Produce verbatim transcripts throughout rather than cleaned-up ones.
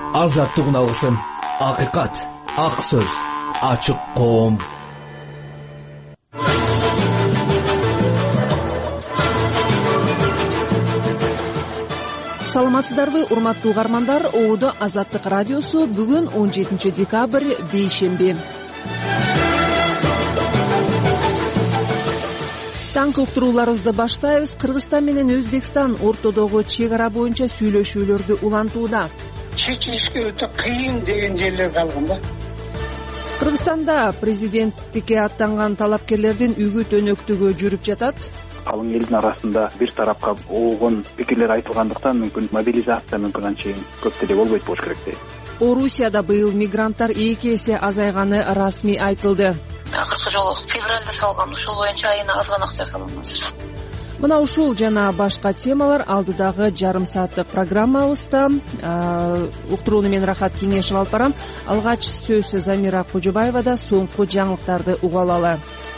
азаттык уналысын, акыйкат, ак сөз, ачык коом. Саламатсыздарбы, урматтуу угармандар. Оодо Азаттык радиосу бүгүн он жетинчи декабрь бейшемби. Таңкы уктурууларыбызды баштайбыз. Кыргызстан менен Өзбекстан ортодогу чек ара боюнча сүйлөшүүлөрдү улантууда. Чечишке өтө кыйын деген жерлер калган да. Кыргызстанда президенттикке аттанган талапкерлердин үгүт өнөктүгү жүрүп жатат. Калың элдин арасында бир тарапка болгон пикирлер айтылгандыктан мүмкүн мобилизация мүмкүн анчейин көп деле болбойт болуш керек дейт. Орусияда быйыл мигранттар эки эсе азайганы расмий айтылды. Акыркы жолу февралда салган, ушул боюнча айына аз гана акча салган. Мына ушул жана башка темалар алдыдагы жарым сааттык программабызда. Уктурууну мен Рахат Кеңешев алып барам. Алгач сөз Замира Кожобаевада. Соңку жаңылыктарды уга алалы.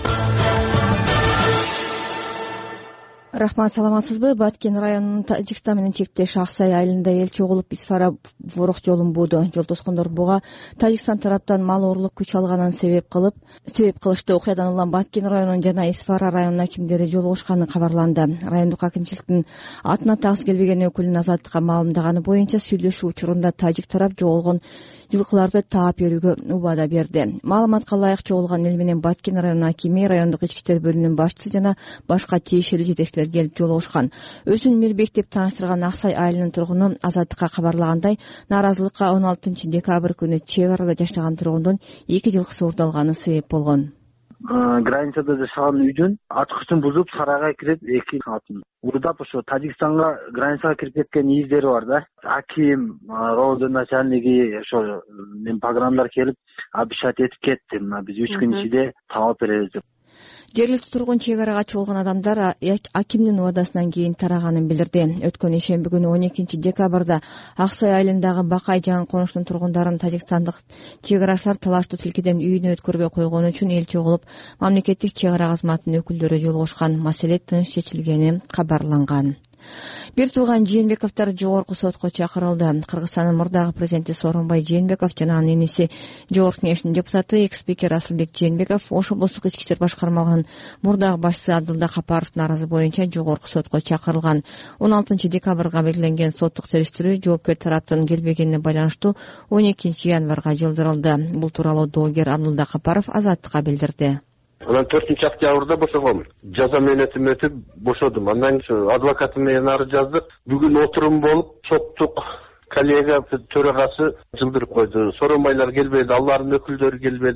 Рахмат, саламатсызбы? Баткен районунун Тажикстан менен чектеш Аксай айылында эл чогулуп Исфара ворох жолун бууду. Жолдоскондор буга Тажикстан тараптан мал оорлук күч алганын себеп кылып, себеп кылышты. Окуядан улам Баткен районунун жана Исфара районунун акимдери жолугушканы кабарланды. Райондук акимчиликтин атына такс келбеген өкүлүнүн Азаттыкка маалымдаганы боюнча сүйлөшүү учурунда тажик тарап жоголгон жылкыларды таап берүүгө убада берди. Маалыматка ылайык жоголгон эл менен Баткен районунун акими, райондук ички иштер бөлүмүнүн башчысы жана башка тиешелүү жетекчилер келип жолугушкан. Өзүн Мирбек деп тааныштырган Аксай айылынын тургуну Азаттыкка кабарлагандай, нааразылыкка он алтынчы декабрь күнү чек арада жашаган тургундун эки жылкысы урдалганы себеп болгон. Границада жашаган үйдүн ачкычын бузуп сарайга кирип эки атын урдап ошо Тажикстанга границага кирип кеткен издери бар да. Аким, район начальниги ошо мен погромдар келип обещать этип кетти. Биз үч күн ичинде таап беребиз деп. Жергиликтүү тургун чек арага чогулган адамдар акимдин убадасынан кийин тараганын билдирди. Өткөн ишемби күнү он экинчи декабрда Аксай айылындагы Бакай жаңы конуштун тургундарын тажикстандык чек арачылар талаштуу тилкеден үйүнө өткөрбөй койгону үчүн эл чогулуп мамлекеттик чек ара кызматынын өкүлдөрү жолугушкан. Маселе тынч чечилгени кабарланган. Бир тууган Жээнбековдор жогорку сотко чакырылды. Кыргызстандын мурдагы президенти Сооронбай Жээнбеков жана анын иниси Жогорку Кеңештин депутаты экс-спикер Асылбек Жээнбеков Ош облустук ички иштер башкармалыгынын мурдагы башчысы Абдулда Капаровдун арызы боюнча жогорку сотко чакырылган. он алтынчы декабрга белгиленген соттук териштирүү жоопкер тараптын келбегенине байланыштуу он экинчи январга жылдырылды. Бул тууралуу доогер Абдулда Капаров Азаттыкка билдирди. Анан төртүнчү октябрда бошогом. Жаза мөөнөтүм өтүп бошодум. Андан кийин адвокатым менен арыз жаздык. Бүгүн отурум болуп, соттук коллега төрагасы жылдырып койду. Сооронбайлар келбеди, алардын өкүлдөрү келбеди.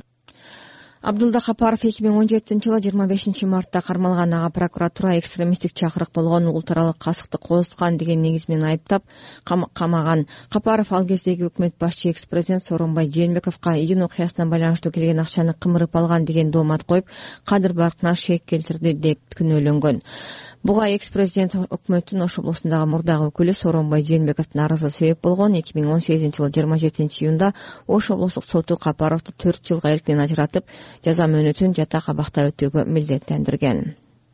Абдулда Капаров эки миң он жетинчи жылы жыйырма бешинчи мартта кармалган ага прокуратура экстремисттик чакырык болгон улуттаралык касыкты козуткан деген негиз менен айыптап камаган. Капаров ал кездеги өкмөт башчы экс-президент Сооронбай Жээнбековго июнь окуясына байланыштуу келген акчаны кымырып алган деген доомат коюп, кадыр баркына шек келтирди деп күнөөлөнгөн. Буга экс-президент өкмөттүн Ош облусундагы мурдагы өкүлү Сооронбай Жээнбековдун арызы себеп болгон. эки миң он сегизинчи жылы жыйырма жетинчи июнда Ош облустук соту Капаровду төрт жылга эркинен ажыратып, жаза мөөнөтүн жата кабакта өтөөгө милдеттендирген.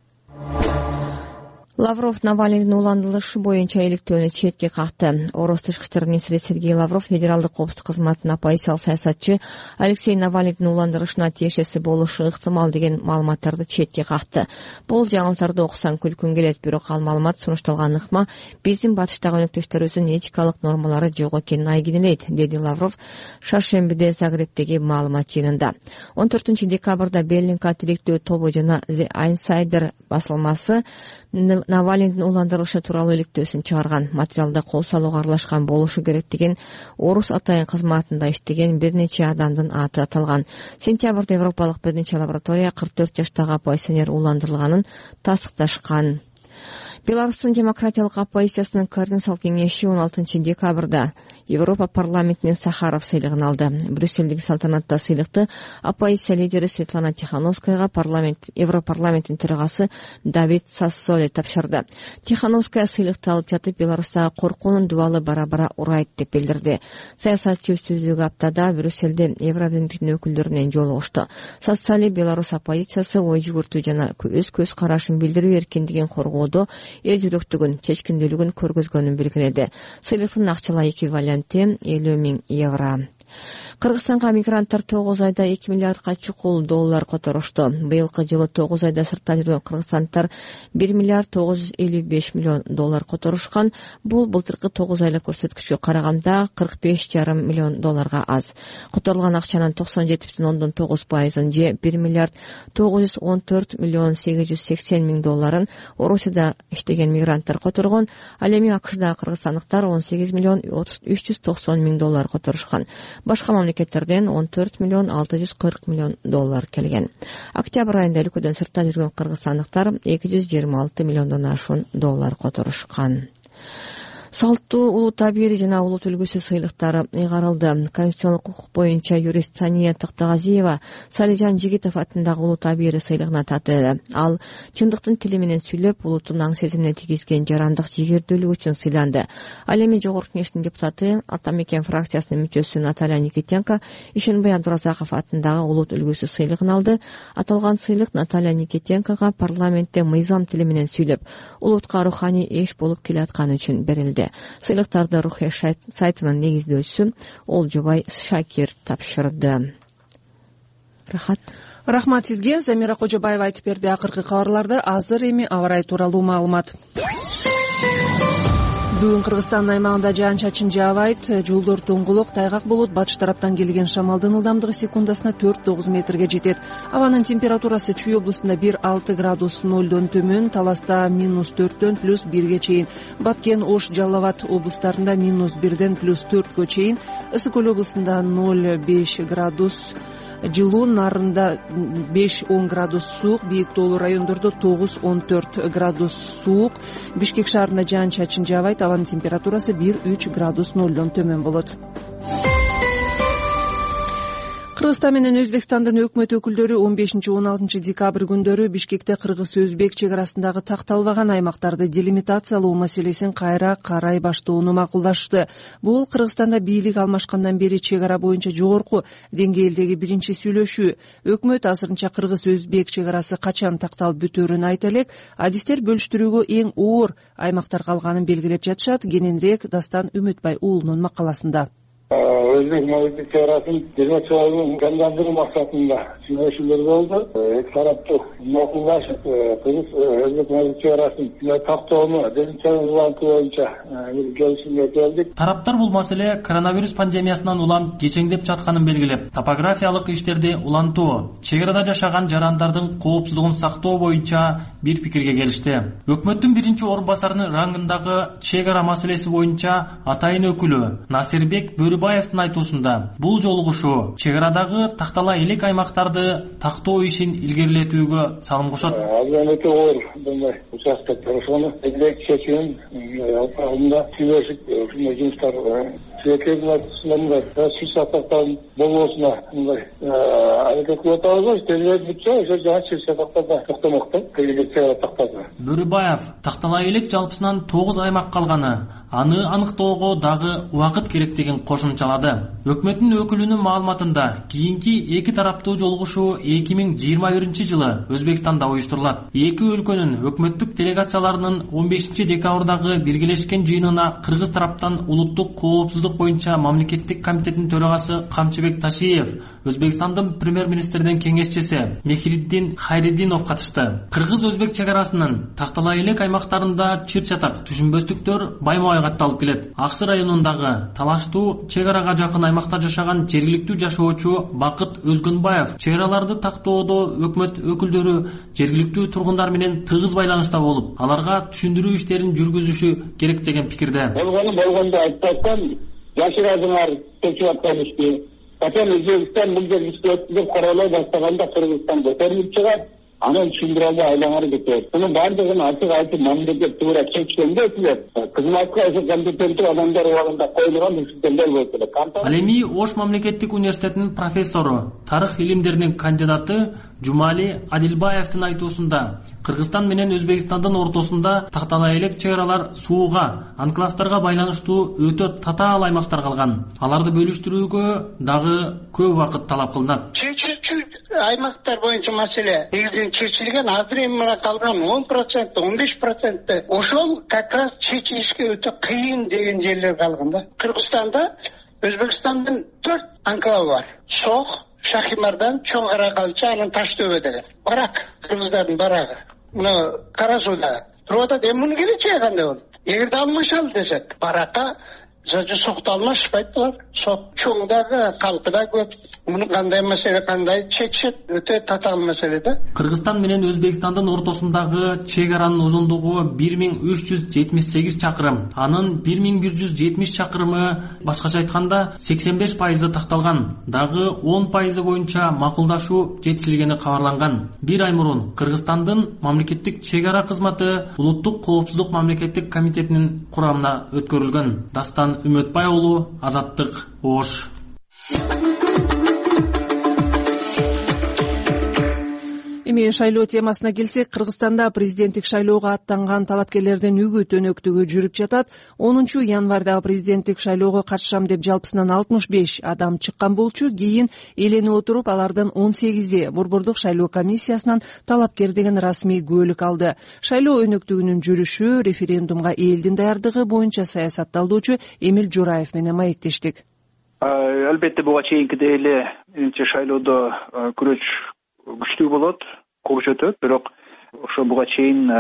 Лавров Навальныйдын уландырылышы боюнча иликтөөнү четке какты. Орус тышкы иштер министри Сергей Лавров федералдык коопсуздук кызматынын оппозициялык саясатчы Алексей Навальныйдын уландырылышына тиешеси болушу ыктымал деген маалыматтарды четке какты. Бул жаңылыктарды окусаң күлкүң келет, бирок ал маалымат сунушталган ыкма биздин батыштагы өнөктөштөрүбүздүн этикалык нормалары жок экенин айгинелейт, деди Лавров шаршембиде Загребдеги маалымат жыйынында. он төртүнчү декабрда Беллинка тилектөө тобу жана The Insider басылмасы Навальныйдын уландырылышы тууралуу иликтөөсүн чыгарган. Материалда кол салууга аралашкан болушу керек деген орус атайын кызматында иштеген бир нече адамдын аты аталган. Сентябрда европалык бир нече лаборатория кырк төрт жаштагы оппозиционер уландырылганын тастыкташкан. Беларустун демократиялык оппозициясынын координациялык кеңеши он алтынчы декабрда Европа парламентинин Сахаров сыйлыгын алды. Брюссельдеги салтанатта сыйлыкты оппозиция лидери Светлана Тихановскаяга парламент Европарламенттин төрагасы Давид Сассоли тапшырды. Тихановская сыйлыкты алып жатып, Беларустагы коркуунун дубалы бара-бара урайт деп билдирди. Саясатчы өтүүздүгү аптада Брюссельде Евробирликтин өкүлдөрү менен жолугушту. Сассоли Беларус оппозициясы ой жүгүртүү жана өз көз карашын билдирүү эркиндигин коргоодо эл жүрөктүгүн, чечкиндүүлүгүн көргөзгөнүн белгиледи. Сыйлыктын акчалай эквиваленти элүү миң евро. Кыргызстанга мигранттар тогуз айда эки миллиардка чукул доллар которушту. Быйылкы жылы тогуз айда сыртта жүргөн кыргызстандтар бир миллиард тогуз жүз элүү беш миллион доллар которушкан. Бул былтыркы тогуз айлык көрсөткүчкө караганда кырк беш жарым миллион долларга аз. Которулган акчанын токсон жети бүтүн ондон тогуз пайызын же бир миллиард тогуз жүз он төрт миллион сегиз жүз сексен миң долларын Орусияда иштеген мигранттар которгон. Ал эми АКШдагы кыргызстандыктар он сегиз миллион үч жүз токсон миң доллар которушкан. Башка мамлекеттерден он төрт миллион алты жүз кырк миллион доллар келген. Октябрь айында өлкөдөн сыртта жүргөн кыргызстандыктар эки жүз жыйырма алты миллиондон ашуун доллар которушкан. Салттуу улут табири жана улут үлгүсү сыйлыктары ыйгарылды. Конституциялык укук боюнча юрист Сания Тактагазиева Салижан Жигитов атындагы улут табири сыйлыгына татыды. Ал чындыктын тили менен сүйлөп, улуттун аң сезимине тийгизген жарандык жигердүүлүгү үчүн сыйланды. Ал эми Жогорку Кеңештин депутаты, Атамекен фракциясынын мүчөсү Наталья Никитенко Ишенбай Абдуразаков атындагы улут үлгүсү сыйлыгын алды. Аталган сыйлык Наталья Никитенкога парламентте мыйзам тили менен сүйлөп, улутка руханий эш болуп келатканы үчүн берилди. Сыйлыктарды Рухия сайтынын негиздөөчүсү Олжобай Шакир тапшырды. Рахат. Рахмат сизге. Замира Кожобаева айтып берди. Акыркы кабарларды азыр эми аба ырайы тууралуу маалымат. Бүгүн Кыргызстандын аймагында жаан-чачын жаабайт. Жолдор тоңголок, тайгак болот. Батыш тараптан келген шамалдын ылдамдыгы секундасына төрт тогуз метрге жетет. Абанын температурасы Чүй облусунда бир алты градус нолдон төмөн, Таласта минус төрттөн плюс бирге чейин, Баткен, Ош, Жалал Абад облустарында минус бирден плюс төрткө чейин, Ысык Көл облусунда ноль беш градус жылуу, Нарында беш он градус суук, бийик тоолуу райондордо тогуз он төрт градус суук. Бишкек шаарында жаан-чачын жаабайт, абанын температурасы бир үч градус нолдон төмөн болот. Кыргызстан менен Өзбекстандын өкмөт өкүлдөрү он бешинчи он алтынчы декабрь күндөрү Бишкекте кыргыз-өзбек чек арасындагы такталбаган аймактарды делимитациялоо маселесин кайра карай баштоону макулдашты. Бул Кыргызстанда бийлик алмашкандан бери чек ара боюнча жогорку деңгээлдеги биринчи сүйлөшүү. Өкмөт азырынча кыргыз-өзбек чек арасы качан такталып бүтөөрүн айта элек, адистер бөлүштүрүүгө эң оор аймактар калганын белгилеп жатышат. Кененирээк Дастан Үмүтбай уулунун макаласында. Өзбек мамлекет чек арасын делимитациялоо жандандыруу максатында сүйлөшүүлөр болду. Эки тараптуу макулдашып, Кыргыз-Өзбек мамлекет чек арасын тактоону делимитациялоо боюнча келишимге келдик. Тараптар бул маселе коронавирус пандемиясынан улам кечеңдеп жатканын белгилеп, топографиялык иштерди улантуу, чек арада жашаган жарандардын коопсуздугун сактоо боюнча бир пикирге келишти. Өкмөттүн биринчи орун басарынын рангындагы чек ара маселеси боюнча атайын өкүлү Насирбек Бөрүбаевдин айтуусунда бул жолугушуу чек арадагы тактала элек аймактарды тактоо ишин илгерилетүүгө салым кошот. Азыр өтө оор мындай участок ошону элек чечүүнүн алкагында сүйлөшүп, ушундай жумуштар чекердин айтуусунда сүз сатактардын болбоосуна мындай аракет кылып атабыз. Тезирээк бүтсө, ошо жаңы сүз сатактарда токтомок да, элек чек ара тактады. Бөрүбаев тактала элек жалпысынан тогуз аймак калганы, аны аныктоого дагы убакыт керек деген кошумчалады. Өкмөттүн өкүлүнүн маалыматында кийинки эки тараптуу жолугушуу эки миң жыйырма биринчи жылы Өзбекстанда уюштурулат. Эки өлкөнүн өкмөттүк делегацияларынын он бешинчи декабрдагы биргелешкен жыйынына Кыргыз тараптан улуттук коопсуздук боюнча мамлекеттик комитеттин төрагасы Камчыбек Ташиев, Өзбекстандын премьер-министрдин кеңешчиси Мехриддин Хайриддинов катышты. Кыргыз-өзбек чек арасынын тактала элек аймактарында чыр-чатак, түшүнбөстүктөр байма катталып келет. Аксы районундагы талаштуу чек арага жакын аймакта жашаган жергиликтүү жашоочу Бакыт Өзгөнбаев чек араларды тактоодо өкмөт өкүлдөрү жергиликтүү тургундар менен тыгыз байланышта болуп, аларга түшүндүрүү иштерин жүргүзүшү керек деген пикирде. Болгону болгондо айтпастан жашырадыңар чечип аткан ишти. Качан Өзбекстан бул жерди өткүзүп каралай баштаганда Кыргызстан көтөрүлүп чыгат. Анан түшүндүрө албай айлаңар кетет. Мунун баардыгын ачык айтып мамлекет туура чечкенде өтүлөт. Кызматка ошо компетенттүү адамдар убагында коюлган ишкерлер болуп келет. Ал эми Ош мамлекеттик университетинин профессору, тарых илимдеринин кандидаты Жумали Адилбаевдин айтуусунда Кыргызстан менен Өзбекстандын ортосунда тактала элек чек аралар сууга, анклавдарга байланыштуу өтө татаал аймактар калган. Аларды бөлүштүрүүгө дагы көп убакыт талап кылынат. Чечилчү аймактар боюнча маселе негизинен чечилген, азыр эми мына калган он процент, он беш процент ошол как раз чечилишке өтө кыйын деген жерлер калган да. Кыргызстанда Өзбекстандын төрт анклавы бар. Сох, Шахимардан, Чоң Каракалчы, анан Таштөбө деген. Барак, кыргыздардын барагы. Мына Кара Сууда туруп атат. Эми муну келечеги кандай болот? Эгерде алмашалы десек, баракка жажы сокто алмашпайт булар. Сок чоңдагы калкы да көп. Муну кандай маселе, кандай чечет, өтө татаал маселе да. Кыргызстан менен Өзбекстандын ортосундагы чек аранын узундугу бир миң үч жүз жетимиш сегиз чакырым. Анын бир миң бир жүз жетимиш чакырымы, башкача айтканда, сексен беш пайызы такталган. Дагы он пайызы боюнча макулдашуу жетишилгени кабарланган. Бир ай мурун Кыргызстандын мамлекеттик чек ара кызматы Улуттук коопсуздук мамлекеттик комитетинин курамына өткөрүлгөн. Дастан Үмөтбай уулу, Азаттык, Ош. Эми шайлоо темасына келсек, Кыргызстанда президенттик шайлоого аттанган талапкерлердин үгүт өнөктүгү жүрүп жатат. онунчу январда президенттик шайлоого катышам деп жалпысынан алтымыш беш адам чыккан болчу. Кийин эленип отуруп, алардын он сегизи Борбордук шайлоо комиссиясынан талапкер деген расмий күбөлүк алды. Шайлоо өнөктүгүнүн жүрүшү референдумга элдин даярдыгы боюнча саясатталуучу Эмил Жураев менен маектештик. Албетте буга чейинкидей эле шайлоодо күрөш күчтүү болот, кобуш өтөт, бирок ошо буга чейин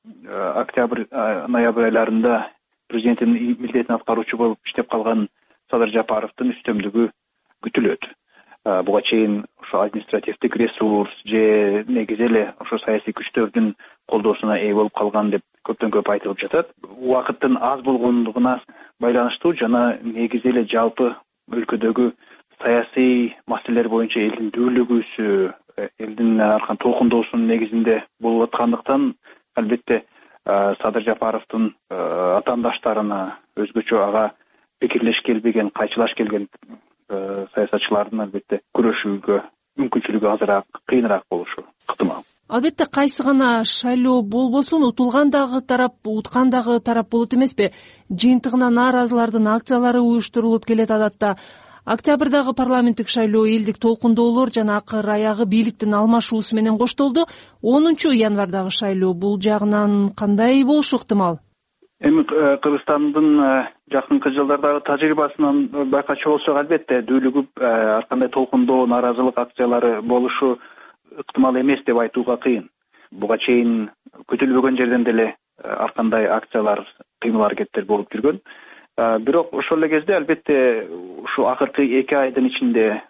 октябрь, ноябрь айларында президенттин милдетин аткаруучу болуп иштеп калган Садыр Жапаровдун үстөмдүгү күтүлөт. Буга чейин ошо административдик ресурс же негизи эле ошо саясий күчтөрдүн колдоосуна ээ болуп калган деп көптөн көп айтылып жатат. Убакыттын аз болгондугуна байланыштуу жана негизи эле жалпы өлкөдөгү саясий маселелер боюнча элдин дүүлүгүүсү, элдин аркан толкундоосунун негизинде болуп аткандыктан, албетте Садыр Жапаровдун атаандаштарына, өзгөчө ага пикирлеш келбеген, кайчылаш келген саясатчылардын албетте күрөшүүгө мүмкүнчүлүгү азыраак, кыйыныраак болушу ыктымал. Албетте кайсы гана шайлоо болбосун, утулган дагы тарап, уткан дагы тарап болот эмеспи? Жыйынтыгына нааразылардын акциялары уюштурулуп келет адатта. Октябрдагы парламенттик шайлоо элдик толкундоолор жана акыр аягы бийликтин алмашуусу менен коштолду. онунчу январдагы шайлоо бул жагынан кандай болушу ыктымал? Эми Кыргызстандын жакынкы жылдардагы тажрыйбасынан байкачу болсок, албетте дүүлүгүп ар кандай толкундоо, нааразылык акциялары болушу ыктымал эмес деп айтууга кыйын. Буга чейин күтүлбөгөн жерден деле ар кандай акциялар, кыймыл аракеттер болуп жүргөн. Бирок ошол эле кезде албетте ушу акыркы эки айдын ичинде,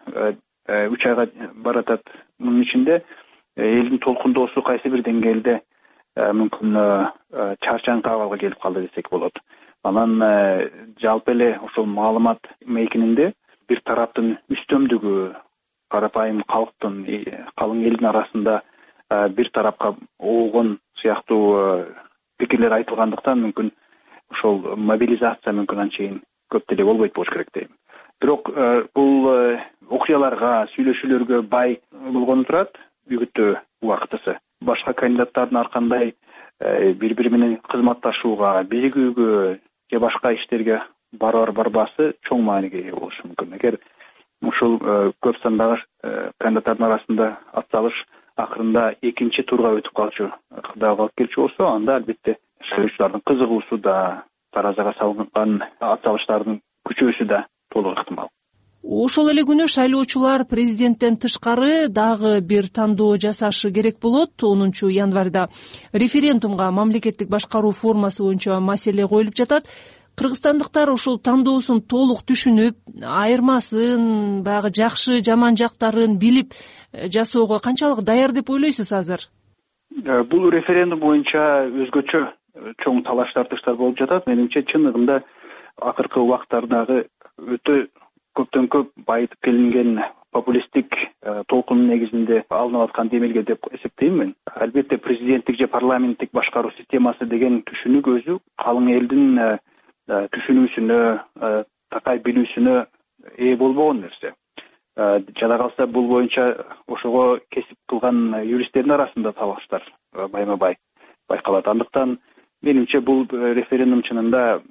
үч айга баратат, мунун ичинде элдин толкундоосу кайсы бир деңгээлде мүмкүн чарчаңкы абалга келип калды десек болот. Анан жалпы эле ошол маалымат мейкининде бир тараптын үстөмдүгү, карапайым калктын, калың элдин арасында бир тарапка оогон сыяктуу пикирлер айтылгандыктан мүмкүн ошол мобилизация мүмкүн анчейин көп деле болбойт болуш керек дейм. Бирок бул окуяларга, сүйлөшүүлөргө бай болгону турат үгүттөө убактысы. Башка кандидаттардын ар кандай бири-бири менен кызматташууга, биригүүгө же башка иштерге барар барбасы чоң мааниге ээ болушу мүмкүн. Эгер ушул көп сандагы кандидаттардын арасында атсалыш акырында экинчи турга өтүп калчу, кырдаалга алып келчү болсо, анда албетте шайлоочулардын кызыгуусу да, таразага салынган атсалыштардын күчөөсү да толук ыктымал. Ошол эле күнү шайлоочулар президенттен тышкары дагы бир тандоо жасашы керек болот. онунчу январда референдумга мамлекеттик башкаруу формасы боюнча маселе коюлуп жатат. Кыргызстандыктар ошол тандоосун толук түшүнүп, айырмасын, баягы жакшы, жаман жактарын билип жасоого канчалык даяр деп ойлойсуз азыр? Бул референдум боюнча өзгөчө чоң талаш тартыштар болуп жатат. Менимче чыныгында акыркы убактардагы өтө көптөн көп байытып келинген популисттик толкунун негизинде алынып аткан демилге деп эсептейм мен. Албетте президенттик же парламенттик башкаруу системасы деген түшүнүк өзү калың элдин түшүнүүсүнө, такай билүүсүнө ээ болбогон нерсе. жада калса бул боюнча ошого кесип кылган юристтердин арасында талаштар байма бай байкалат. Андыктан менимче бул референдум чынында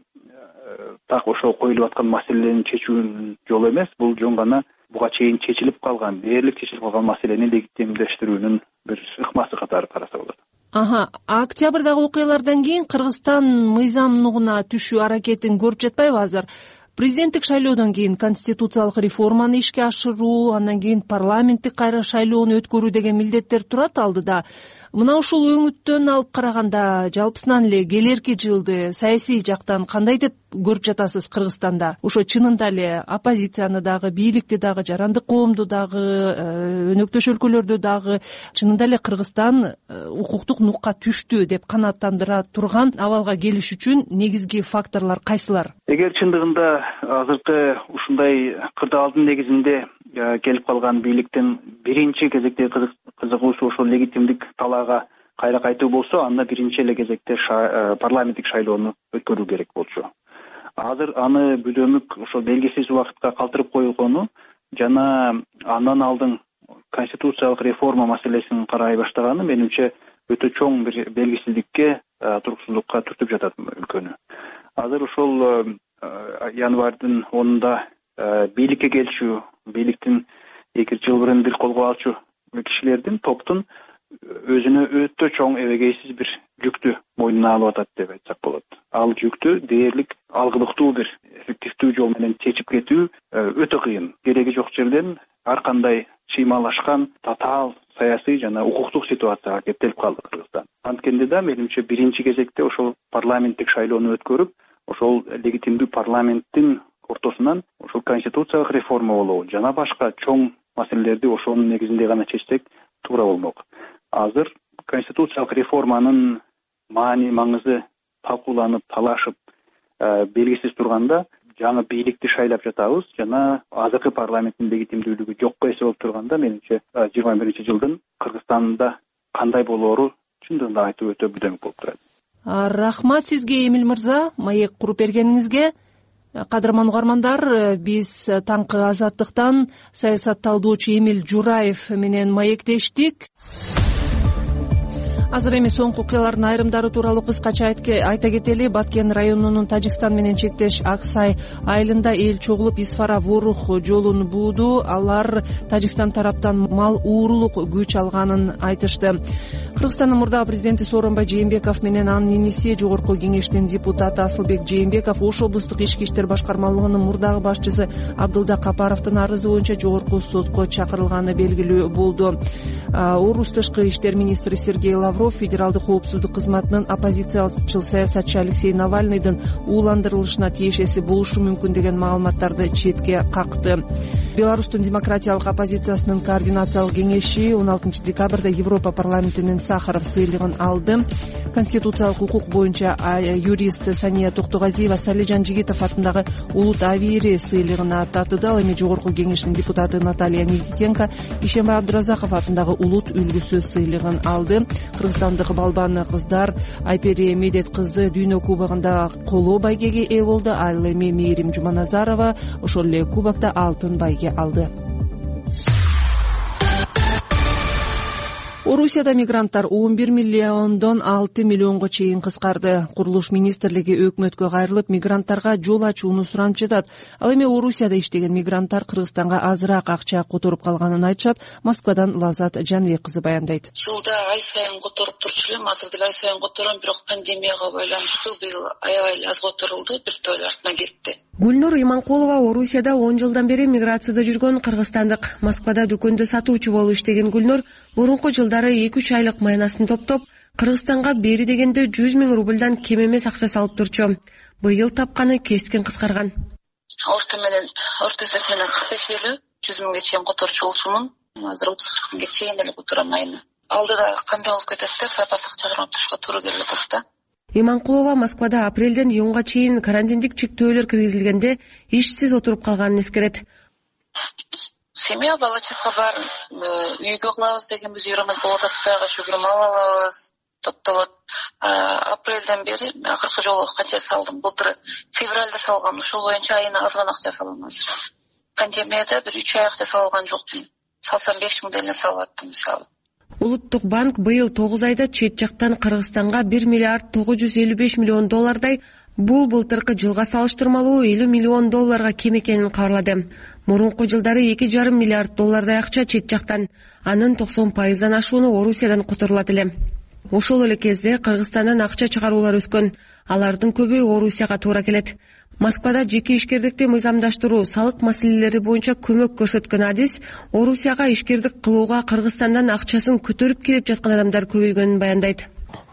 так ошо коюлуп аткан маселени чечүүнүн жолу эмес, бул жөн гана буга чейин чечилип калган, дээрлик чечилип калган маселени легитимдештирүүнүн бир ыкмасы катары караса болот. Аха, октябрдагы окуялардан кийин Кыргызстан мыйзам нугуна түшүү аракетин көрүп жатпайбы азыр? Президенттик шайлоодон кийин конституциялык реформаны ишке ашыруу, андан кийин парламенттик кайра шайлоону өткөрүү деген милдеттер турат алдыда. Мына ушул өңүттөн алып караганда жалпысынан эле келерки жылды саясий жактан кандай деп көрүп жатасыз Кыргызстанда? Ошо чынында эле оппозицияны дагы, бийликти дагы, жарандык коомду дагы, өнөктөш өлкөлөрдү дагы чынында эле Кыргызстан укуктук нукка түштү деп канааттандыра турган абалга келиш үчүн негизги факторлор кайсылар? Эгер чындыгында азыркы ушундай кырдаалдын негизинде келип калган бийликтин биринчи кезектеги кызыгуусу ошол легитимдик талаага кайра кайтуу болсо, анда биринчи эле кезекте парламенттик шайлоону өткөрүү керек болчу. Азыр аны бүдөмүк ошол белгисиз убакытка калтырып коюлгону жана андан алдын конституциялык реформа маселесин карай баштаганы менимче өтө чоң бир белгисиздикке, туруксуздукка түртүп жатат өлкөнү. Азыр ошол январдын онунда бийликке келчү, бийликтин эки жыл мурун бир колго алчу кишилердин топтун өзүнө өтө чоң эбегейсиз бир жүктү мойнуна алып атат деп айтсак болот. Ал жүктү дээрлик алгылыктуу бир эффективдүү жол менен чечип кетүү өтө кыйын. Кереги жок жерден ар кандай чыймалашкан татаал саясий жана укуктук ситуацияга кептелип калды Кыргызстан. Анткенде да менимче биринчи кезекте ошол парламенттик шайлоону өткөрүп, ошол легитимдүү парламенттин ортосунан ошол конституциялык реформа болобу жана башка чоң маселелерди ошонун негизинде гана чечсек туура болмок. Азыр конституциялык реформанын маани маңызы талкууланып, талашып, белгисиз турганда жаңы бийликти шайлап жатабыз жана азыркы парламенттин легитимдүүлүгү жокко эсе болуп турганда менимче жыйырма биринчи жылдын Кыргызстанда кандай болоору чындыгында айтуу өтө бүдөмүк болуп турат. Рахмат сизге, Эмил мырза, маек куруп бергениңизге. Кадырман угармандар, биз таңкы Азаттыктан саясатталдоочу Эмил Жураев менен маектештик. Азыр эми соңку окуялардын айрымдары тууралуу кыскача айта кетели. Баткен районунун Тажикстан менен чектеш Аксай айылында эл чогулуп Исфара Ворух жолун бууду. Алар Тажикстан тараптан мал уурулук күч алганын айтышты. Кыргызстандын мурдагы президенти Сооронбай Жээнбеков менен анын иниси жогорку кеңештин депутаты Асылбек Жээнбеков Ош облустук ички иштер башкармалыгынын мурдагы башчысы Абдылда Капаровдун арызы боюнча жогорку сотко чакырылганы белгилүү болду. Орус тышкы иштер министри Сергей Лавров федералдык коопсуздук кызматынын оппозициячыл саясатчы Алексей Навальныйдын ууландырылышына тиешеси болушу мүмкүн деген маалыматтарды четке какты. Беларустун демократиялык оппозициясынын координациялык кеңеши он алтынчы декабрда Европа парламентинин Сахаров сыйлыгын алды. Конституциялык укук боюнча юрист Сания Токтогазиева Салижан Жигитов атындагы Улут Авири сыйлыгына татыды. Ал эми жогорку кеңештин депутаты Наталья Никитенко Ишембай Абдыразаков атындагы Улут үлгүсү сыйлыгын алды. Кыргызстандык балбан кыздар Айпери Медет кызы дүйнө кубогунда коло байгеге ээ болду. Ал эми Мээрим Жуманазарова ошол эле кубокто алтын байге алды. Орусияда мигранттар он бир миллиондон алты миллионго чейин кыскарды. Курулуш министрлиги өкмөткө кайрылып, мигранттарга жол ачууну суранып жатат. Ал эми Орусияда иштеген мигранттар Кыргызстанга азыраак акча которуп калганын айтышат. Москвадан Лазат Жанбек кызы баяндайт. Жылда ай сайын которуп турчу элем, азыр деле ай сайын котором, бирок пандемияга байланыштуу быйыл аябай эле аз которулду, бир тойл артына кетти. Гүлнур Иманкулова Орусияда он жылдан бери миграцияда жүргөн кыргызстандык. Москвада дүкөндө сатуучу болуп иштеген Гүлнур мурунку жылдары эки үч айлык майнасын топтоп, Кыргызстанга бери дегенде жүз миң рубльдан кем эмес акча салып турчу. Быйыл тапканы кескин кыскарган. Орто менен, орто эсеп менен кырк беш элүү жүз миңге чейин которчу болчумун. Азыр отуз миңге чейин эле котором айына. Алдыда кандай болуп кетет деп запас акча карап турушка туура келип атат да. Иманкулова Москвада апрелден июнга чейин карантиндик чектөөлөр киргизилгенде ишсиз отуруп калганын эскерет. Семья бала чака бар, үйгө кылабыз дегенбиз үйрөнөт болуп атат, дагы шүгүр мал алабыз, топтолот. Апрелден бери акыркы жолу канча салдым? Былтыр февралда салгам, ошол боюнча айына аз гана акча салам азыр. пандемияда бир үч аякта салган жокмун. Салсам беш миң эле салып аттым мисалы. Улуттук банк быйыл тогуз айда чет жактан Кыргызстанга бир миллиард тогуз жүз элүү беш миллион доллардай, бул былтыркы жылга салыштырмалуу элүү миллион долларга кем экенин кабарлады. Мурунку жылдары эки жарым миллиард доллардай акча чет жактан, анын токсон пайыздан ашууну Орусиядан которулат эле. Ошол эле кезде Кыргызстандан акча чыгаруулар өскөн. Алардын көбү Орусияга туура келет. Москвада жеке ишкердикти мыйзамдаштыруу, салык маселелери боюнча көмөк көрсөткөн адис Орусияга ишкердик кылууга Кыргызстандан акчасын көтөрүп келип жаткан адамдар көбөйгөнүн баяндайт.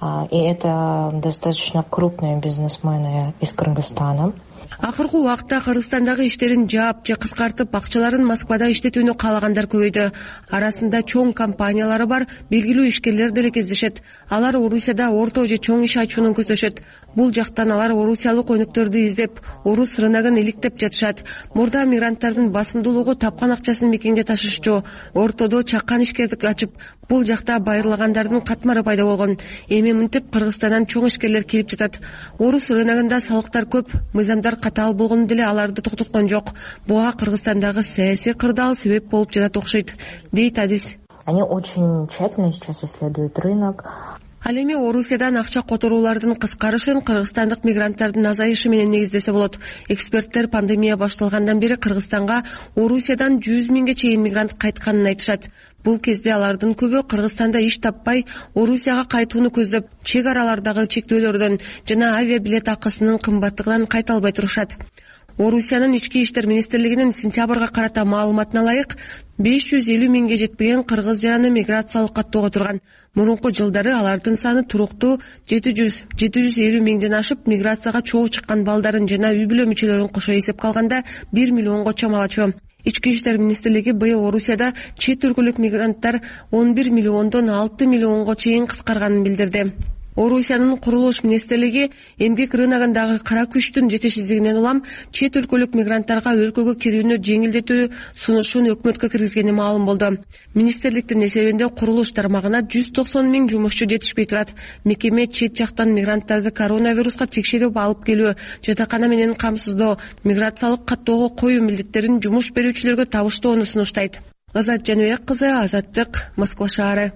И это достаточно крупные бизнесмены из Кыргызстана. Акыркы убакта Кыргызстандагы иштерин жаап же кыскартып, акчаларын Москвада иштетүүнү каалагандар көбөйдү. Арасында чоң компаниялары бар, белгилүү ишкерлер деле кездешет. Алар Орусияда орто же чоң иш ачууну көздөшөт. Бул жактан алар орусиялык өнүктөрдү издеп, орус рыногун иликтеп жатышат. Мурда мигранттардын басымдуулугу тапкан акчасын мекенге ташышчу, ортодо чакан ишкердик ачып, бул жакта байырлагандардын катмары пайда болгон. Эми мынтип Кыргызстандан чоң ишкерлер келип жатат. Орус рыногунда салыктар көп, мыйзамдар катаал болгону деле аларды токтоткон жок. Буга Кыргызстандагы саясий кырдаал себеп болуп жатат окшойт, дейт адис. Они очень тщательно сейчас исследуют рынок. Ал эми Орусиядан акча которуулардын кыскарышын кыргызстандык мигранттардын азайышы менен негиздесе болот. Эксперттер пандемия башталгандан бери Кыргызстанга Орусиядан жүз миңге чейин мигрант кайтканын айтышат. Бул кезде алардын көбү Кыргызстанда иш таппай, Орусияга кайтууну көздөп, чек аралардагы чектөөлөрдөн жана авиабилет акысынын кымбаттыгынан кайта албай турушат. Орусиянын ички иштер министрлигинин сентябрга карата маалыматына ылайык, беш жүз элүү миңге жетпеген кыргыз жараны миграциялык каттоого турган. Мурунку жылдары алардын саны туруктуу жети жүз жети жүз элүү миңден ашып, миграцияга чогуу чыккан балдарын жана үй бүлө мүчөлөрүн кошо эсепке алганда бир миллионго чамалачу. Ички иштер министрлиги быйыл Орусияда чет өлкөлүк мигранттар он бир миллиондон алты миллионго чейин кыскарганын билдирди. Орусиянын курулуш министрлиги эмгек рыногундагы кара күчтүн жетишсиздигинен улам чет өлкөлүк мигранттарга өлкөгө кирүүнү жеңилдетүү сунушун өкмөткө киргизгени маалым болду. Министрликтин эсебинде курулуш тармагына жүз токсон миң жумушчу жетишпей турат. Мекеме чет жактан мигранттарды коронавируска текшерип алып келүү, жатакана менен камсыздоо, миграциялык каттоого коюу милдеттерин жумуш берүүчүлөргө табыштоону сунуштайт. Азат Жаныбек кызы, Азаттык, Москва шаары.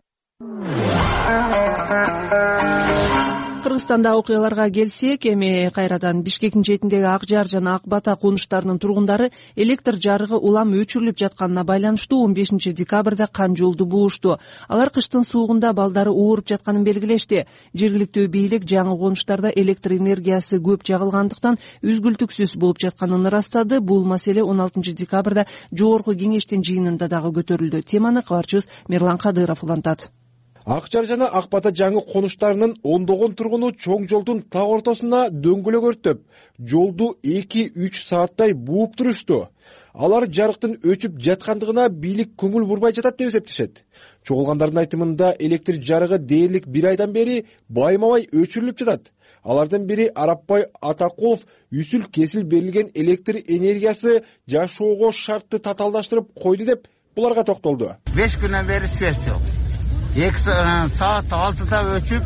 Кыргызстанда окуяларга келсек, эми кайрадан Бишкектин четиндеги Ак Жар жана Ак Бата конуштарынын тургундары электр жарыгы улам өчүрүлүп жатканына байланыштуу он бешинчи декабрда кан жолду булушту. Алар кыштын суугунда балдары ооруп жатканын белгилешти. Жергиликтүү бийлик жаңы конуштарда электр энергиясы көп жагылгандыктан үзгүлтүксүз болуп жатканын ырастады. Бул маселе он алтынчы декабрда жогорку кеңештин жыйынында дагы көтөрүлдү. Теманы кабарчыбыз Мирлан Кадыров улантат. Ак Жар жана Ак Бата жаңы конуштарынын ондогон тургуну чоң жолдун так ортосуна дөңгөлөк өрттөп, жолду эки үч сааттай бууп турушту. Алар жарыктын өчүп жаткандыгына бийлик көңүл бурбай жатат деп эсептешет. Чогулгандардын айтымында электр жарыгы дээрлик бир айдан бери байма-бай өчүрүлүп жатат. Алардын бири Арапбай Атакулов үсүл кесил берилген электр энергиясы жашоого шартты татаалдаштырып койду деп буларга токтолду. беш күнөн бери свет жок. эки саат алтыда өчүп,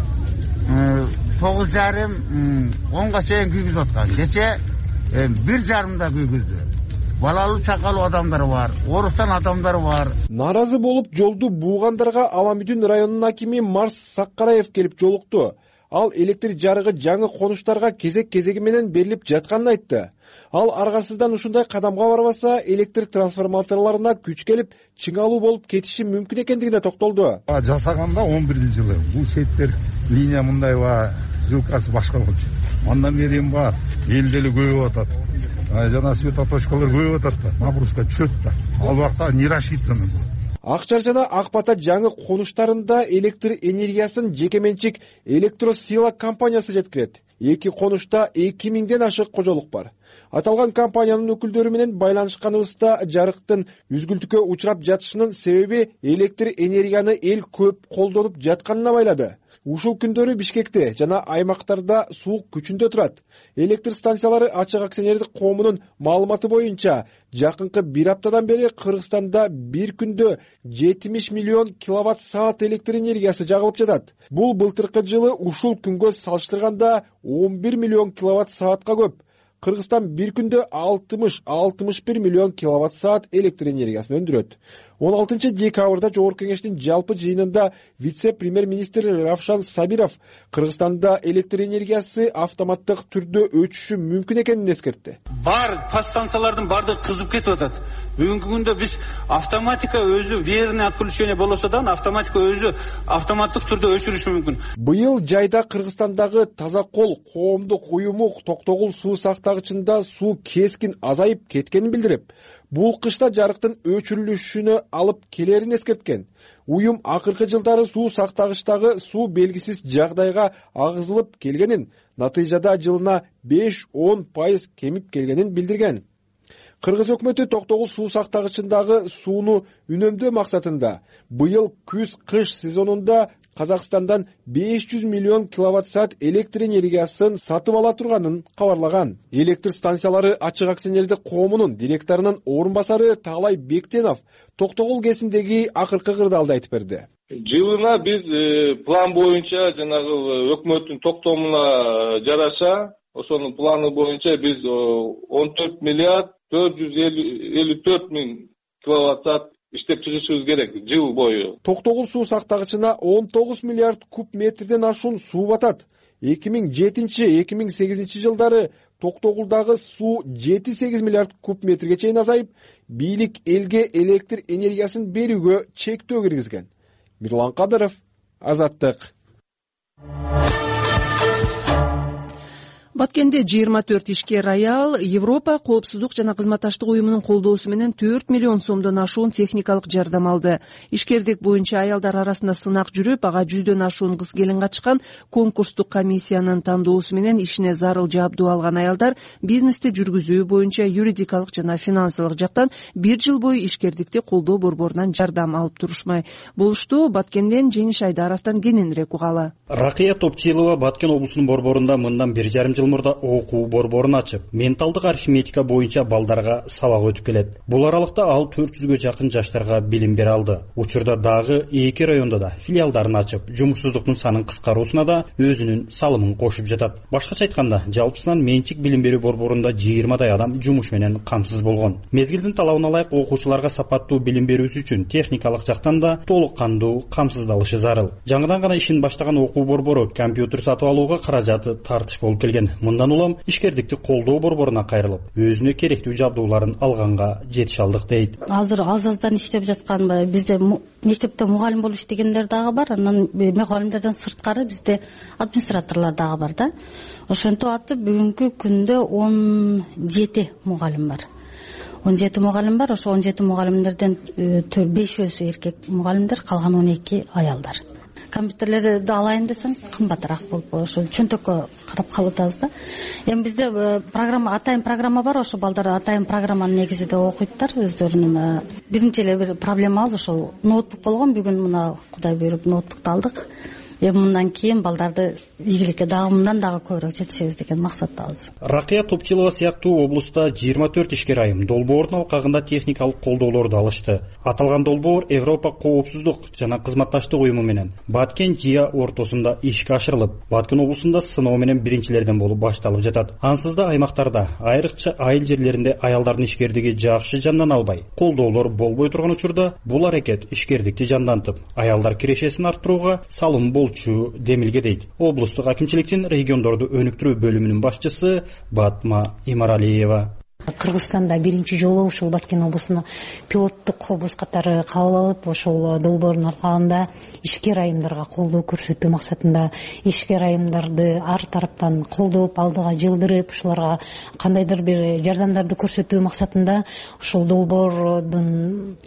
тогуз жарым онго чейин күйгүзүп аткан. Кече бир жарымда күйгүздү. Балалуу чакалуу адамдар бар, орустан адамдар бар. Наразы болуп жолду буугандарга Аламүдүн районунун акими Марс Саккараев келип жолукту. Ал электр жарыгы жаңы конуштарга кезек-кезеги менен берилип жатканын айтты. Ал аргасыздан ушундай кадамга барбаса, электр трансформаторлоруна күч келип, чыңалуу болуп кетиши мүмкүн экендигине токтолду. Жасаганда он биринчи жылы бул сеттер линия мындай ва жилкасы башка болчу. Андан бери бар, элде эле көбөйүп атат. Жана светоточкалар көбөйүп атат да, нагрузка түшөт да. Ал убакта не рассчитано. Ак Жар жана Ак Бата жаңы конуштарында электр энергиясын жекеменчик Электросила компаниясы жеткирет. Эки конушта эки миңден ашык кожолук бар. Аталган компаниянын өкүлдөрү менен байланышканыбызда жарыктын үзгүлтүккө учурап жатышынын себеби электр энергияны эл көп колдонуп жатканына байлады. Ушул күндөрү Бишкекте жана аймактарда суук күчүндө турат. Электр станциялары ачык акционердик коомунун маалыматы боюнча, жакынкы бир аптадан бери Кыргызстанда бир күндө жетимиш миллион киловатт саат электр энергиясы жагылып жатат. Бул былтыркы жылы ушул күнгө салыштырганда он бир миллион киловатт саатка көп. Кыргызстан бир күндө алтымыш алтымыш бир миллион киловатт саат электр энергиясын өндүрөт. он алтынчы декабрда Жогорку Кеңештин жалпы жыйынында вице-премьер-министр Равшан Сабиров Кыргызстанда электр энергиясы автоматтык түрдө өчүшү мүмкүн экенин эскертти. Бар подстанциялардын бардыгы кызып кетип атат. Бүгүнкү күндө биз автоматика өзү верное отключение болсо да автоматика өзү автоматтык түрдө өчүрүшү мүмкүн. Быйыл жайда Кыргызстандагы Таза кол коомдук уюму Токтогул суу сактагычында суу кескин азайып кеткенин билдирип, бул кышта жарыктын өчүрүлүшүнө алып келерин эскерткен. Уюм акыркы жылдары суу сактагычтагы суу белгисиз жагдайга агызылып келгенин, натыйжада жылына беш он пайыз кемип келгенин билдирген. Кыргыз өкмөтү Токтогул суу сактагычындагы сууну үнөмдөө максатында быйыл күз-кыш сезонунда Казакстандан беш жүз миллион киловатт саат электр энергиясын сатып ала турганын кабарлаган. Электр станциялары ачык акционердик коомунун директорунун орун басары Таалай Бектенов Токтогул кесимдеги акыркы кырдаалды айтып берди. Жылына биз план боюнча жанагы өкмөттүн токтомуна жараша, ошонун планы боюнча биз он төрт миллиард төрт жүз элүү төрт миң киловатт саат иштеп чыгышыбыз керек жыл бою. Токтогул суу сактагычына он тогуз миллиард куб метрден ашуун суу батат. эки миң жетинчи — эки миң сегизинчи жылдары Токтогулдагы суу жети сегиз миллиард куб метрге чейин азайып, бийлик элге электр энергиясын берүүгө чектөө киргизген. Мирлан Кадыров, Азаттык. Баткенде жыйырма төрт ишкер аял Европа коопсуздук жана кызматташтык уюмунун колдоосу менен төрт миллион сомдон ашуун техникалык жардам алды. Ишкердик боюнча аялдар арасында сынак жүрүп, ага жүздөн ашуун кыз келин катышкан. Конкурстук комиссиянын тандоосу менен ишине зарыл жабдуу алган аялдар бизнести жүргүзүү боюнча юридикалык жана финансылык жактан бир жыл бою ишкердикти колдоо борборунан жардам алып турушмай болушту. Баткенден Жеңиш Айдаровдон кененирээк угалы. Ракыя Топчилова Баткен облусунун борборунда мындан бир жарым жыл мурда окуу борборун ачып, менталдык арифметика боюнча балдарга сабак өтүп келет. Бул аралыкта ал төрт жүзгө жакын жаштарга билим бере алды. Учурда дагы эки райондо да филиалдарын ачып, жумушсуздуктун санын кыскаруусуна да өзүнүн салымын кошуп жатат. Башкача айтканда, жалпысынан менчик билим берүү борборунда жыйырмадай адам жумуш менен камсыз болгон. Мезгилдин талабына ылайык окуучуларга сапаттуу билим берүүсү үчүн техникалык жактан да толук кандуу камсыздалышы зарыл. Жаңыдан гана ишин баштаган окуу борбору компьютер сатып алууга каражаты тартыш болуп келген. Мындан улам ишкердикти колдоо борборуна кайрылып, өзүнө керектүү жабдууларын алганга жетише алдык дейт. Азыр аз-аздан иштеп жаткан бизде мектепте мугалим болуп иштегендер дагы бар, анан мугалимдерден сырткары бизде администраторлор дагы бар да. Ошентип атып бүгүнкү күндө он жети мугалим бар. он жети мугалим бар, ошо он жети мугалимдерден бешөөсү эркек мугалимдер, калган он эки аялдар. Компьютерлерди алайын десем кымбатыраак болуп, ошо чөнтөккө карап калып атабыз да. Эми бизде программа, атайын программа бар, ошо балдар атайын программанын негизинде окуйттар өздөрүнүн. Биринчи эле бир проблемабыз ошол ноутбук болгон. Бүгүн мына Кудай буйруп ноутбукту алдык. Эми мындан кийин балдарды ийгиликке дагы мындан дагы көбүрөөк жетишебиз деген максаттабыз. Ракыя Топчилова сыяктуу облуста жыйырма төрт ишкер айым долбоордун алкагында техникалык колдоолорду алышты. Аталган долбоор Европа коопсуздук жана кызматташтык уюму менен Баткен Жия ортосунда ишке ашырылып, Баткен облусунда сыноо менен биринчилерден болуп башталып жатат. Ансыз да аймактарда, айрыкча айыл жерлеринде аялдардын ишкердиги жакшы жандан албай, колдоолор болбой турган учурда бул аракет ишкердикти жандантып, аялдар кирешесин арттырууга салым болчу демилге дейт. Облустук акимчиликтин региондорду өнүктүрүү бөлүмүнүн башчысы Батма Имаралиева. Кыргызстанда биринчи жолу ушул Баткен облусуна пилоттук облус катары кабыл алып, ошол долбоордун алкагында ишкер айымдарга колдоо көрсөтүү максатында ишкер айымдарды ар тараптан колдоп, алдыга жылдырып, ушуларга кандайдыр бир жардамдарды көрсөтүү максатында ушул долбоордун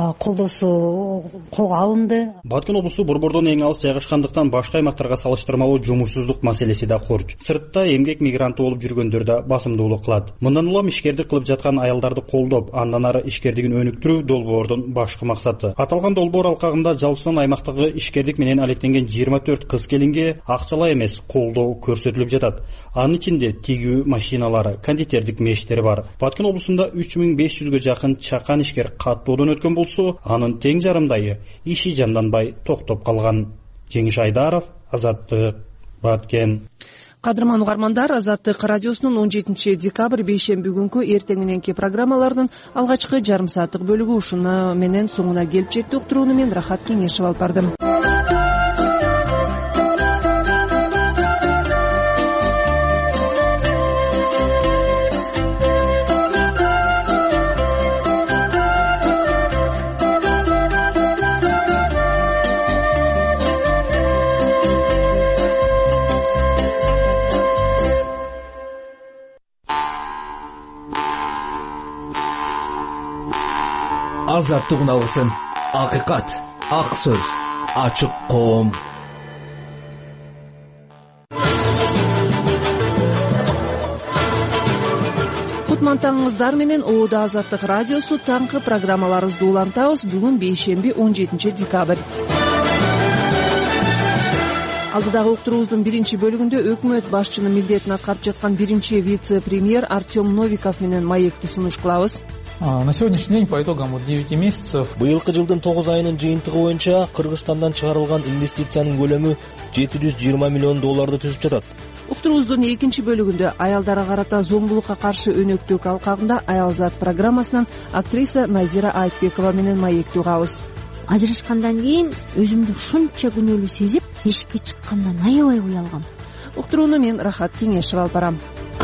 колдоосу колго алынды. Баткен облусу борбордон эң алыс жайгашкандыктан башка аймактарга салыштырмалуу жумушсуздук маселеси да корч. Сыртта эмгек мигранты болуп жүргөндөр да басымдуулук кылат. Мындан улам ишкердик кылып жаткан аялдарды колдоп, андан ары ишкердигин өнүктүрүү долбоордун башкы максаты. Аталган долбоор алкагында жалпысынан аймактагы ишкердик менен алектенген жыйырма төрт кыз келинге акчалай эмес колдоо көрсөтүлүп жатат. Анын ичинде тигүү машиналары, кондитердик мештери бар. Баткен облусунда үч миң беш жүзгө жакын чакан ишкер каттоодон өткөн болсо, анын тең жарымдайы иши жанданбай токтоп калган. Жеңиш Айдаров, Азаттык, Баткен. Кадырман угармандар, Азаттык радиосунун он жетинчи декабрь бейшемби күнкү эртең мененки программаларынын алгачкы жарым сааттык бөлүгү ушуну менен соңуна келип жетти. Уктурууну мен Рахат Кеңешев алып бардым. Азаттык алгысын, акыйкат, ак сөз, ачык коом. Кутмантаңыңыздар менен Оода Азаттык радиосу таңкы программаларыбызды улантабыз. Бүгүн бейшемби он жетинчи декабрь. Алдыдагы уктуруубуздун биринчи бөлүгүндө өкмөт башчынын милдетин аткарып жаткан биринчи вице-премьер Артем Новиков менен маекти сунуш кылабыз. На сегодняшний день по итогам вот девяти месяцев быйылкы жылдын тогуз айынын жыйынтыгы боюнча Кыргызстандан чыгарылган инвестициянын көлөмү жети жүз жыйырма миллион долларды түзүп жатат. Уктуруубуздун экинчи бөлүгүндө аялдарга карата зомбулукка каршы өнөктүк алкагында Аялзат программасынан актриса Назира Айтбекова менен маекти угабыз. Ажырашкандан кийин өзүмдү ушунча күнөөлүү сезип, эшикке чыккандан аябай уялгам. Уктурууну мен Рахат Кеңешев алып барам.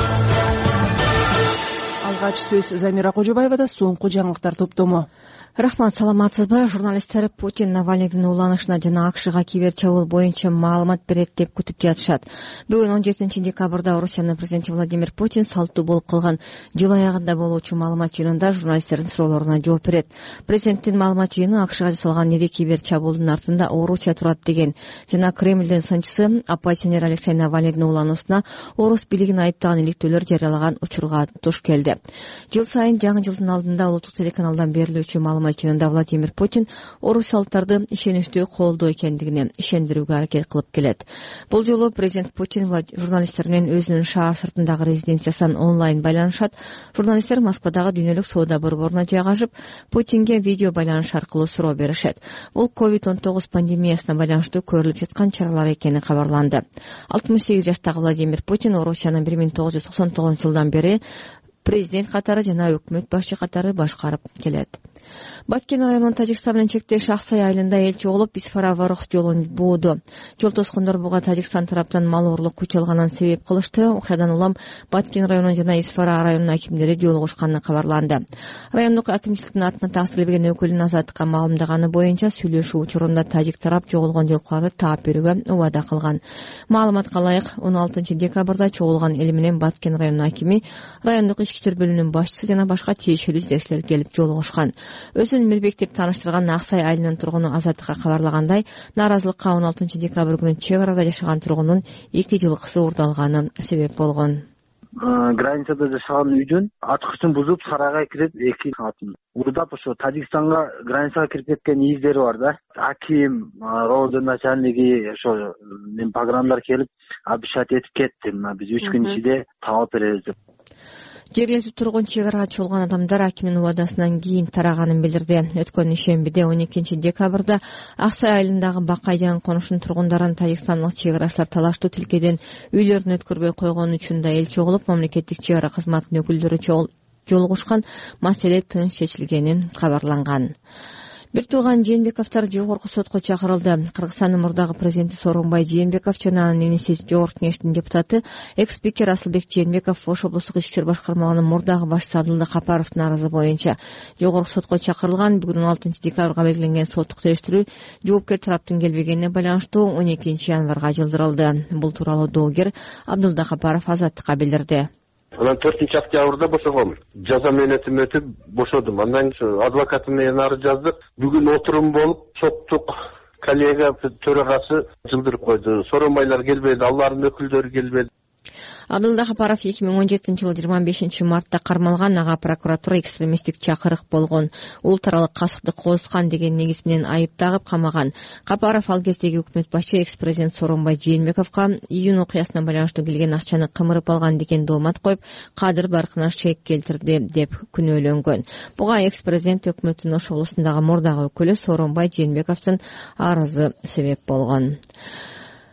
Алгач сөз Замира Кожобаевада, соңку жаңылыктар топтому. Рахмат, саламатсызбы? Журналисттер Путин Навальныйдын уланышына жана АКШга кибер чабуул боюнча маалымат берет деп күтүп жатышат. Бүгүн он жетинчи декабрда Орусиянын президенти Владимир Путин салттуу болуп калган жыл аягында болуучу маалымат жыйынында журналисттердин суроолоруна жооп берет. Президенттин маалымат жыйыны АКШга жасалган ири кибер чабуулдун артында Орусия турат деген жана Кремлдин сынчысы оппозиционер Алексей Навальныйдын улануусуна орус бийлигин айыптаган иликтөөлөр жарыялаган учурга туш келди. Жыл сайын жаңы жылдын алдында улуттук телеканалдан берилүүчү маалымат жыйынында Владимир Путин орусиялыктарды ишеничтүү колдоо экендигине ишендирүүгө аракет кылып келет. Бул жолу президент Путин журналисттер менен өзүнүн шаар сыртындагы резиденциясынан онлайн байланышат. Журналисттер Москвадагы дүйнөлүк соода борборуна жайгашып, Путинге видео байланыш аркылуу суроо беришет. Бул ковид он тогуз пандемиясына байланыштуу көрүлүп жаткан чаралар экени кабарланды. алтымыш сегиз жаштагы Владимир Путин Орусияны бир миң тогуз жүз токсон тогузунчу жылдан бери президент катары жана өкмөт башчы катары башкарып келет. Баткен районунун Тажикстан менен чектеш Аксай айылында элчи болуп, Бисфара Варох жолун бууду. Жол тоскондор буга Тажикстан тараптан мал урурлук күч алганын себеп кылышты. Окуядан улам Баткен районунун жана Исфара районунун акимдери жолугушканы кабарланды. Райондук акимчиликтин атынан тапшырылган өкүлүнүн Азаттыкка маалымдаганы боюнча сүйлөшүү учурунда тажик тарап жоголгон жылкыларды таап берүүгө убада кылган. Маалыматка ылайык, он алтынчы декабрда чогулган эли менен Баткен районунун акими, райондук ички иштер бөлүмүнүн башчысы жана башка тиешелүү жетекчилер келип жолугушкан. Өзүн Мирбек деп тааныштырган Аксай айылынын тургуну Азаттыкка кабарлагандай, нааразылыкка он алтынчы декабрь күнү чек арада жашаган тургундун эки жылкысы урдалганы себеп болгон. Границада жашаган үйдөн ачкычын бузуп сарайга кирип эки катын урдап ошо Тажикстанга границага кирип кеткен издери бар да. Аким, роодун начальниги ошо мен погромдар келип обещать этип кетти. Биз үч күн ичинде таап беребиз деп. Жергиликтүү тургун чек арага чогулган адамдар акимдин убадасынан кийин тараганын билдирди. Өткөн ишембиде он экинчи декабрда Аксай айылындагы Бакай жаңы конушунун тургундарын тажикстандык чек арачылар талаштуу тилкеден үйлөрүн өткөрбөй койгону үчүн да эл чогулуп, мамлекеттик чек ара кызматынын өкүлдөрү жолугушкан, маселе тынч чечилгени кабарланган. Бир тууган Жээнбековдор жогорку сотко чакырылды. Кыргызстандын мурдагы президенти Сооронбай Жээнбеков жана анын иниси жогорку кеңештин депутаты экс-спикер Асылбек Жээнбеков Ош облустук ички иштер башкармалыгынын мурдагы башчысы Абдулла Капаровдун арызы боюнча жогорку сотко чакырылган. Бүгүн он алтынчы декабрга белгиленген соттук териштирүү жоопкер тараптын келбегенине байланыштуу он экинчи январга жылдырылды. Бул тууралуу доогер Абдулла Капаров Азаттыкка билдирди. Анан төртүнчү октябрда бошогом. Жаза мөөнөтүм өтүп бошодум. Андан кийин адвокатым менен арыз жаздык. Бүгүн отурум болуп, соттук коллега төрагасы жылдырып койду. Сооронбайлар келбеди, алардын өкүлдөрү келбеди. Абдулла Капаров эки миң он жетинчи жылы жыйырма бешинчи мартта кармалган. Ага прокуратура экстремисттик чакырык болгон, улут аралык касыкты кооскан деген негиз менен айып тагып камаган. Капаров ал кездеги өкмөт башчы экс-президент Сооронбай Жээнбековго июнь окуясына байланыштуу келген акчаны кымырып алган деген доомат коюп, кадыр баркына чек келтирди деп күнөөлөнгөн. Буга экс-президент өкмөттүн Ош облусундагы мурдагы өкүлү Сооронбай Жээнбековдун арызы себеп болгон.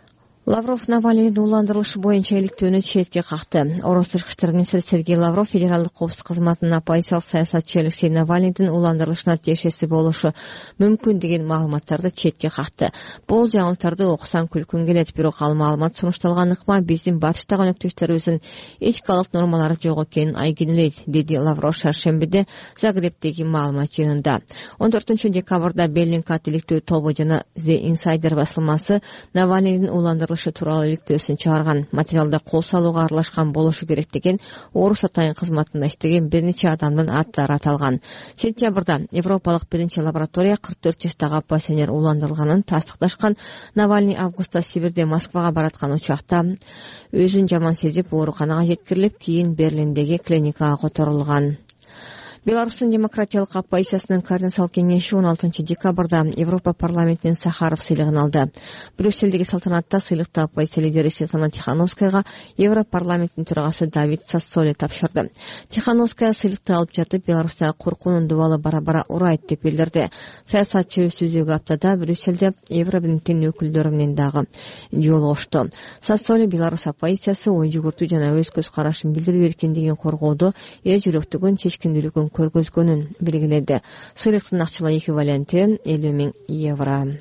Лавров Навальныйдын ууландырылышы боюнча иликтөөнү четке какты. Орус тышкы иштер министри Сергей Лавров федералдык коопсуздук кызматынын оппозициялык саясатчы Алексей Навальныйдын ууландырылышына тиешеси болушу мүмкүн деген маалыматтарды четке какты. Бул жаңылыктарды окусаң күлкүң келет, бирок ал маалымат сунушталган ыкма биздин батыштагы өнөктөштөрүбүздүн этикалык нормалары жок экенин айгинелейт, деди Лавров шаршембиде Загребдеги маалымат жыйынында. он төртүнчү декабрда Беллинкат иликтөө тобу жана The Insider басылмасы Навальныйдын ууландырылышы тууралуу иликтөөсүн чыгарган. Материалда кол салууга аралашкан болушу керек деген орус атайын кызматында иштеген бир нече адамдын аттары аталган. Сентябрда Европалык биринчи лаборатория кырк төрт жаштагы оппозиционер ууландырылганын тастыкташкан. Навальный августта Сибирде Москвага бараткан учакта өзүн жаман сезип ооруканага жеткирилип, кийин Берлиндеги клиникага которулган. Беларустун демократиялык оппозициясынын координациялык кеңеши он алтынчы декабрда Европа парламентинин Сахаров сыйлыгын алды. Брюссельдеги салтанатта сыйлыкты оппозиция лидери Светлана Тихановскаяга Европарламенттин төрагасы Давид Сассоли тапшырды. Тихановская сыйлыкты алып жатып, Беларустагы коркуунун дубалы бара-бара урайт деп билдирди. Саясатчы өз-өзүгө аптада Брюссельде Евробирликтин өкүлдөрү менен дагы жолугушту. Сассоли Беларус оппозициясы ой жүгүртүү жана өз көз карашын билдирүү эркиндигин коргоодо эл жүрөктүгүн, чечкиндүүлүгүн көргөзгөнүн белгиледи. Сыйлыктын акчалай эквиваленти элүү миң евро.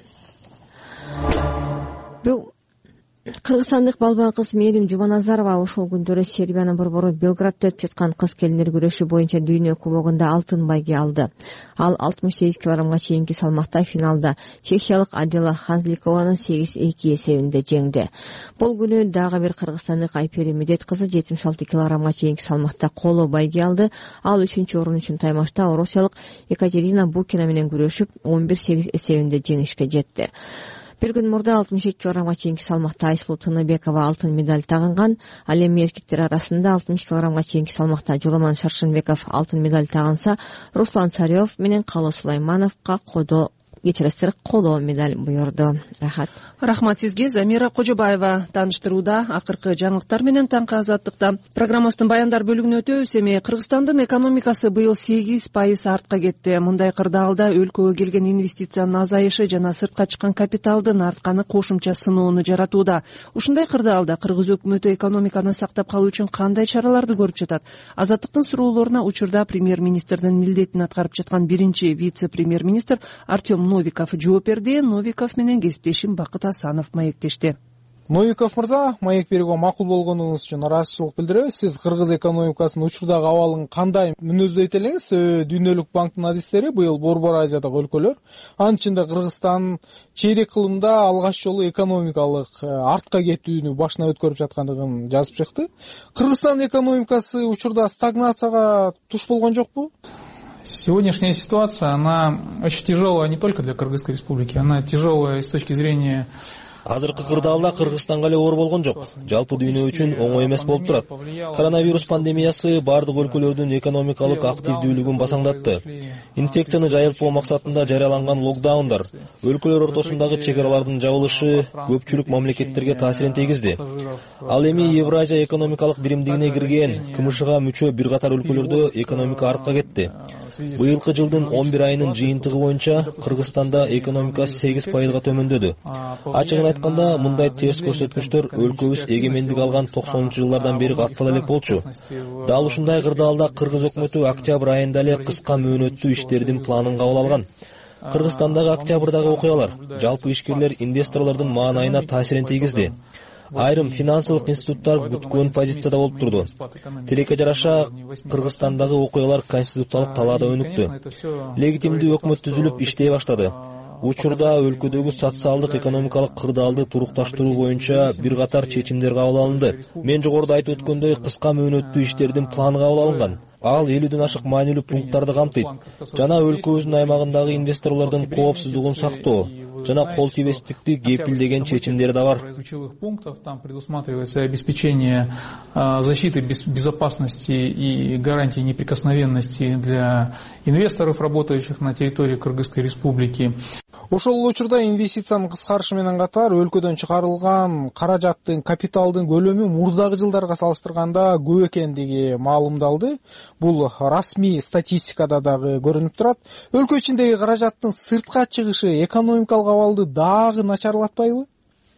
Бул кыргызстандык балбан кыз Мээрим Жубаназарова ушул күндөрү Сербиянын борбору Белградда өтүп жаткан кыз келиндер күрөшү боюнча дүйнө кубогунда алтын байге алды. Ал алтымыш сегиз килограммга чейинки салмакта финалда чехиялык Адела Ханзликованы сегиз эки эсебинде жеңди. Бул күнү дагы бир кыргызстандык Айпери Медет кызы жетимиш алты килограммга чейинки салмакта коло байге алды. Ал үчүнчү орун үчүн таймашта орусиялык Екатерина Букина менен күрөшүп он бир сегиз эсебинде жеңишке жетти. Бир күн мурда алтымыш эки килограммга чейинки салмакта Айсулуу Тыныбекова алтын медаль тагынган. Ал эми эркектер арасында алтымыш килограммга чейинки салмакта Жоламан Шаршынбеков алтын медаль тагынса, Руслан Царев менен Кало Сулаймановго кодо кечиресиздер коло медаль буйрду. Рахат. Рахмат сизге, Замира Кожобаева. Тааныштырууда акыркы жаңылыктар менен таңкы азаттыкта. Программабыздын баяндар бөлүгүнө өтөбүз. Эми Кыргызстандын экономикасы быйыл сегиз пайыз артка кетти. Мындай кырдаалда өлкөгө келген инвестициянын азайышы жана сыртка чыккан капиталдын артканы кошумча сыноону жаратууда. Ушундай кырдаалда кыргыз өкмөтү экономиканы сактап калуу үчүн кандай чараларды көрүп жатат? Азаттыктын суроолоруна учурда премьер-министрдин милдетин аткарып жаткан биринчи вице-премьер-министр Артем Новиков жооп берди. Новиков менен кесиптешим Бакыт Асанов маектешти. Новиков мырза, маек берүүгө макул болгонуңуз үчүн ыраазычылык билдиребиз. Сиз кыргыз экономикасынын учурдагы абалын кандай мүнөздөйт элеңиз? Дүйнөлүк банктын адистери быйыл Борбор Азиядагы өлкөлөр, анын ичинде Кыргызстан чейрек кылымда алгач жолу экономикалык артка кетүүнү башына өткөрүп жаткандыгын жазып чыкты. Кыргызстан экономикасы учурда стагнацияга туш болгон жокпу? Сегодняшняя ситуация, она очень тяжелая не только для Кыргызской республики, она тяжелая с точки зрения... Азыркы кырдаалда Кыргызстанга эле оор болгон жок. Жалпы дүйнө үчүн оңой эмес болуп турат. Коронавирус пандемиясы бардык өлкөлөрдүн экономикалык активдүүлүгүн басаңдатты. Инфекцияны жайылтпоо максатында жарыяланган локдаундар, өлкөлөр ортосундагы чек аралардын жабылышы көпчүлүк мамлекеттерге таасирин тийгизди. Ал эми Евразия экономикалык биримдигине кирген КМШга мүчө бир катар өлкөлөрдө экономика артка кетти. Быйылкы жылдын он бир айынын жыйынтыгы боюнча Кыргызстанда экономика сегиз пайызга төмөндөдү. Ачыгын айтканда, мындай терс көрсөткүчтөр өлкөбүз эгемендик алган токсонунчу жылдардан бери каттала элек болчу. Дал ушундай кырдаалда Кыргыз өкмөтү октябрь айында эле кыска мөөнөттүү иштердин планын кабыл алган. Кыргызстандагы октябрдагы окуялар жалпы ишкерлер, инвесторлордун маанайына таасирин тийгизди. Айрым финансылык институттар күткөн позицияда болуп турду. Тилекке жараша Кыргызстандагы окуялар конституциялык талаада өнүктү. Легитимдүү өкмөт түзүлүп иштей баштады. Учурда өлкөдөгү социалдык экономикалык кырдаалды турукташтыруу боюнча бир катар чечимдер кабыл алынды. Мен жогоруда айтып өткөндөй, кыска мөөнөттүү иштердин планы кабыл алынган. Ал элүүдөн ашык маанилүү пункттарды камтыйт жана өлкөбүздүн аймагындагы инвесторлордун коопсуздугун сактоо жана кол тийбестикти кепилдеген чечимдер да бар. Ключевых пунктов там предусматривается обеспечение защиты безопасности и гарантии неприкосновенности для инвесторов, работающих на территории Кыргызской республики. Ошол учурда инвестициянын кыскарышы менен катар өлкөдөн чыгарылган каражаттын, капиталдын көлөмү мурдагы жылдарга салыштырганда көп экендиги маалымдалды. Бул расмий статистикада дагы көрүнүп турат. Өлкө ичиндеги каражаттын сыртка чыгышы экономикалык абалды дагы начарлатпайбы?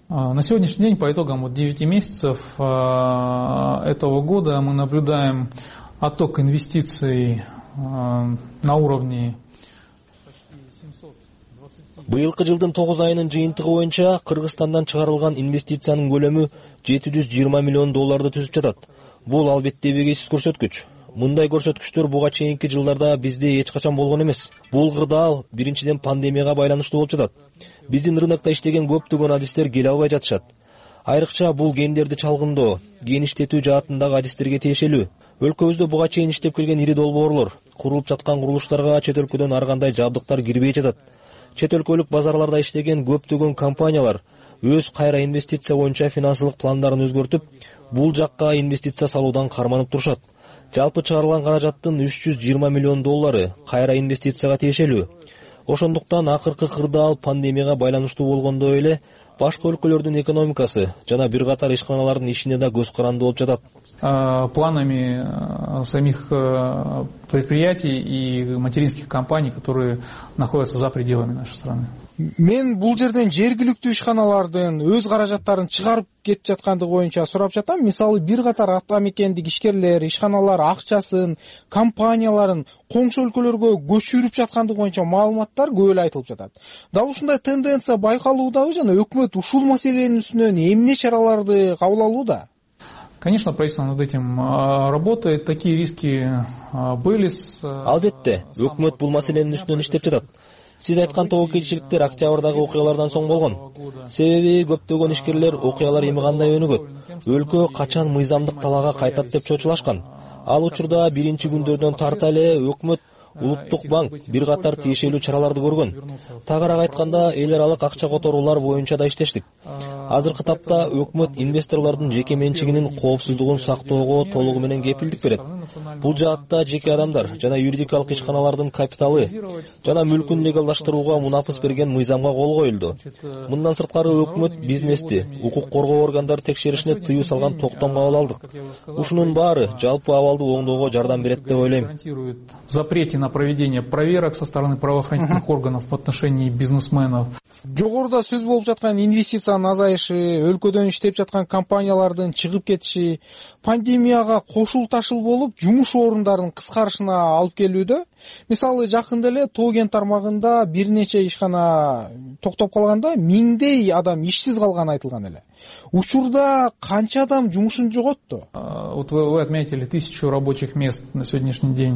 На сегодняшний день по итогам вот девяти месяцев этого года мы наблюдаем отток инвестиций на уровне. Быйылкы жылдын тогуз айынын жыйынтыгы боюнча Кыргызстандан чыгарылган инвестициянын көлөмү жети жүз жыйырма миллион долларды түзүп жатат. Бул албетте эбегейсиз көрсөткүч. Мындай көрсөткүчтөр буга чейинки жылдарда бизде эч качан болгон эмес. Бул кырдаал биринчиден пандемияга байланыштуу болуп жатат. Биздин рынокто иштеген көптөгөн адистер келе албай жатышат. Айрыкча бул гендерди чалгындоо, ген иштетүү жаатындагы адистерге тиешелүү. Өлкөбүздө буга чейин иштеп келген ири долбоорлор, курулуп жаткан курулуштарга чет өлкөдөн ар кандай жабдыктар кирбей жатат. Чет өлкөлүк базарларда иштеген көптөгөн компаниялар өз кайра инвестиция боюнча финансылык пландарын өзгөртүп, бул жакка инвестиция салуудан карманып турушат. Жалпы чыгарылган каражаттын үч жүз жыйырма миллион доллары кайра инвестицияга тиешелүү. Ошондуктан акыркы кырдаал пандемияга байланыштуу болгондой эле башка өлкөлөрдүн экономикасы жана бир катар ишканалардын ишине да көз каранды болуп жатат. Планами самих предприятий и материнских компаний, которые находятся за пределами нашей страны. Мен бул жерден жергиликтүү ишканалардын өз каражаттарын чыгарып кетип жаткандыгы боюнча сурап жатам. Мисалы бир катар атамекендик ишкерлер, ишканалар акчасын, компанияларын коңшу өлкөлөргө көчүрүп жаткандыгы боюнча маалыматтар көп эле айтылып жатат. Дал ушундай тенденция байкалуудабы жана өкмөт ушул маселенин үстүнөн эмне чараларды кабыл алууда? Конечно, правительство над этим работает. Такие риски были. Албетте, өкмөт бул маселенин үстүнөн иштеп жатат. Сиз айткан тогу кийинчиликтер октябрдагы окуялардан соң болгон. Себеби көптөгөн ишкерлер окуялар эми кандай өнүгөт? Өлкө качан мыйзамдык талаага кайтат деп чочулашкан. Ал учурда биринчи күндөрдөн тарта эле өкмөт Улуттук банк бир катар тиешелүү чараларды көргөн. Тагыраак айтканда, эл аралык акча которуулар боюнча да иштештик. Азыркы тапта өкмөт инвесторлордун жеке менчигинин коопсуздугун сактоого толугу менен кепилдик берет. Бул жаатта жеке адамдар жана юридикалык ишканалардын капиталы жана мүлкүн легалдаштырууга мунапыс берген мыйзамга кол коюлду. Мындан сырткары өкмөт бизнести, укук коргоо органдары текшеришине тыюу салган токтом кабыл алдык. Ушунун баары жалпы абалды оңдоого жардам берет деп ойлойм. Запрете на проведение проверок со стороны правоохранительных органов в отношении бизнесменов. Жогоруда сөз болуп жаткан инвестициянын азайышы, өлкөдөн иштеп жаткан компаниялардын чыгып кетиши пандемияга кошул ташыл болуп, жумуш орундарынын кыскарышына алып келүүдө. Мисалы, жакында эле Тоо кен тармагында бир нече ишкана токтоп калганда миңдей адам ишсиз калганы айтылган эле. Учурда канча адам жумушун жоготту? Вот вы отметили тысячу рабочих мест на сегодняшний день.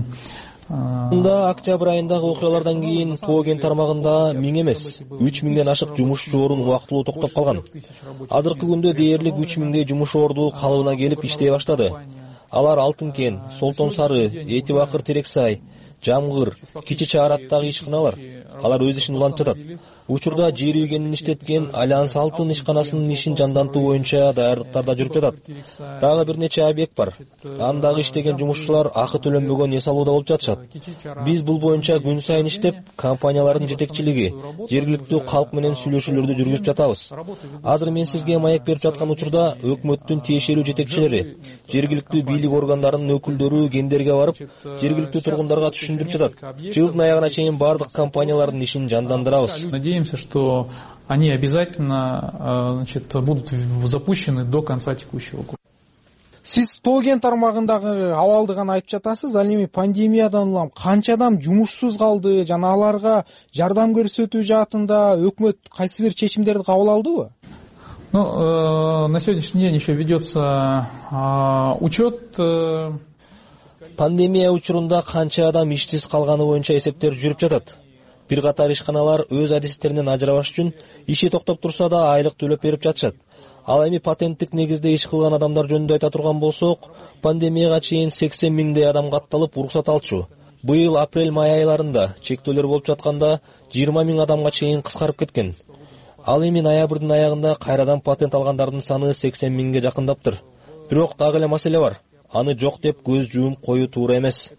Мында октябрь айындагы окуялардан кийин Тоо кен тармагында миң эмес, үч миңден ашык жумушчу орун убактылуу токтоп калган. Азыркы күндө дээрлик үч миңдей жумуш орду калыбына келип иштей баштады. Алар Алтын кен, Солтон Сары, Эти Бакыр Терексай, Жамгыр, Кичи Чаараттагы ишканалар. Алар өз ишин улантып жатат. Учурда жер үйгенин иштеткен Альянс Алтын ишканасынын ишин жандантуу боюнча даярдыктар да жүрүп жатат. Дагы бир нече объект бар. Андагы иштеген жумушчулар акы төлөнбөгөн эс алууда болуп жатышат. Биз бул боюнча күн сайын иштеп, компаниялардын жетекчилиги, жергиликтүү калк менен сүйлөшүүлөрдү жүргүзүп жатабыз. Азыр мен сизге маек берип жаткан учурда өкмөттүн тиешелүү жетекчилери, жергиликтүү бийлик органдарынын өкүлдөрү гендерге барып, жергиликтүү тургундарга түшүндүрүп жатат. Жылдын аягына чейин бардык компаниялардын ишин жандандырабыз. Надеемся, что они обязательно, значит, будут запущены до конца текущего года. Сиз Тоо кен тармагындагы абалды гана айтып жатасыз. Ал эми пандемиядан улам канча адам жумушсуз калды жана аларга жардам көрсөтүү жаатында өкмөт кайсы бир чечимдерди кабыл алдыбы? Ну, э, на сегодняшний день еще ведется э, учет. Э... Пандемия учурунда канча адам ишсиз калганы боюнча эсептер жүрүп жатат. Бир катар ишканалар өз адистеринен ажырабаш үчүн иши токтоп турса да айлык төлөп берип жатышат. Ал эми патенттик негизде иш кылган адамдар жөнүндө айта турган болсок, пандемияга чейин сексен миңдей адам катталып уруксат алчу. Быйыл апрель-май айларында чектөөлөр болуп жатканда жыйырма миң адамга чейин кыскарып кеткен. Ал эми ноябрдын аягында кайрадан патент алгандардын саны сексен миңге жакындаптыр. Бирок дагы эле маселе бар. Аны жок деп көз жуумуп коюу туура эмес.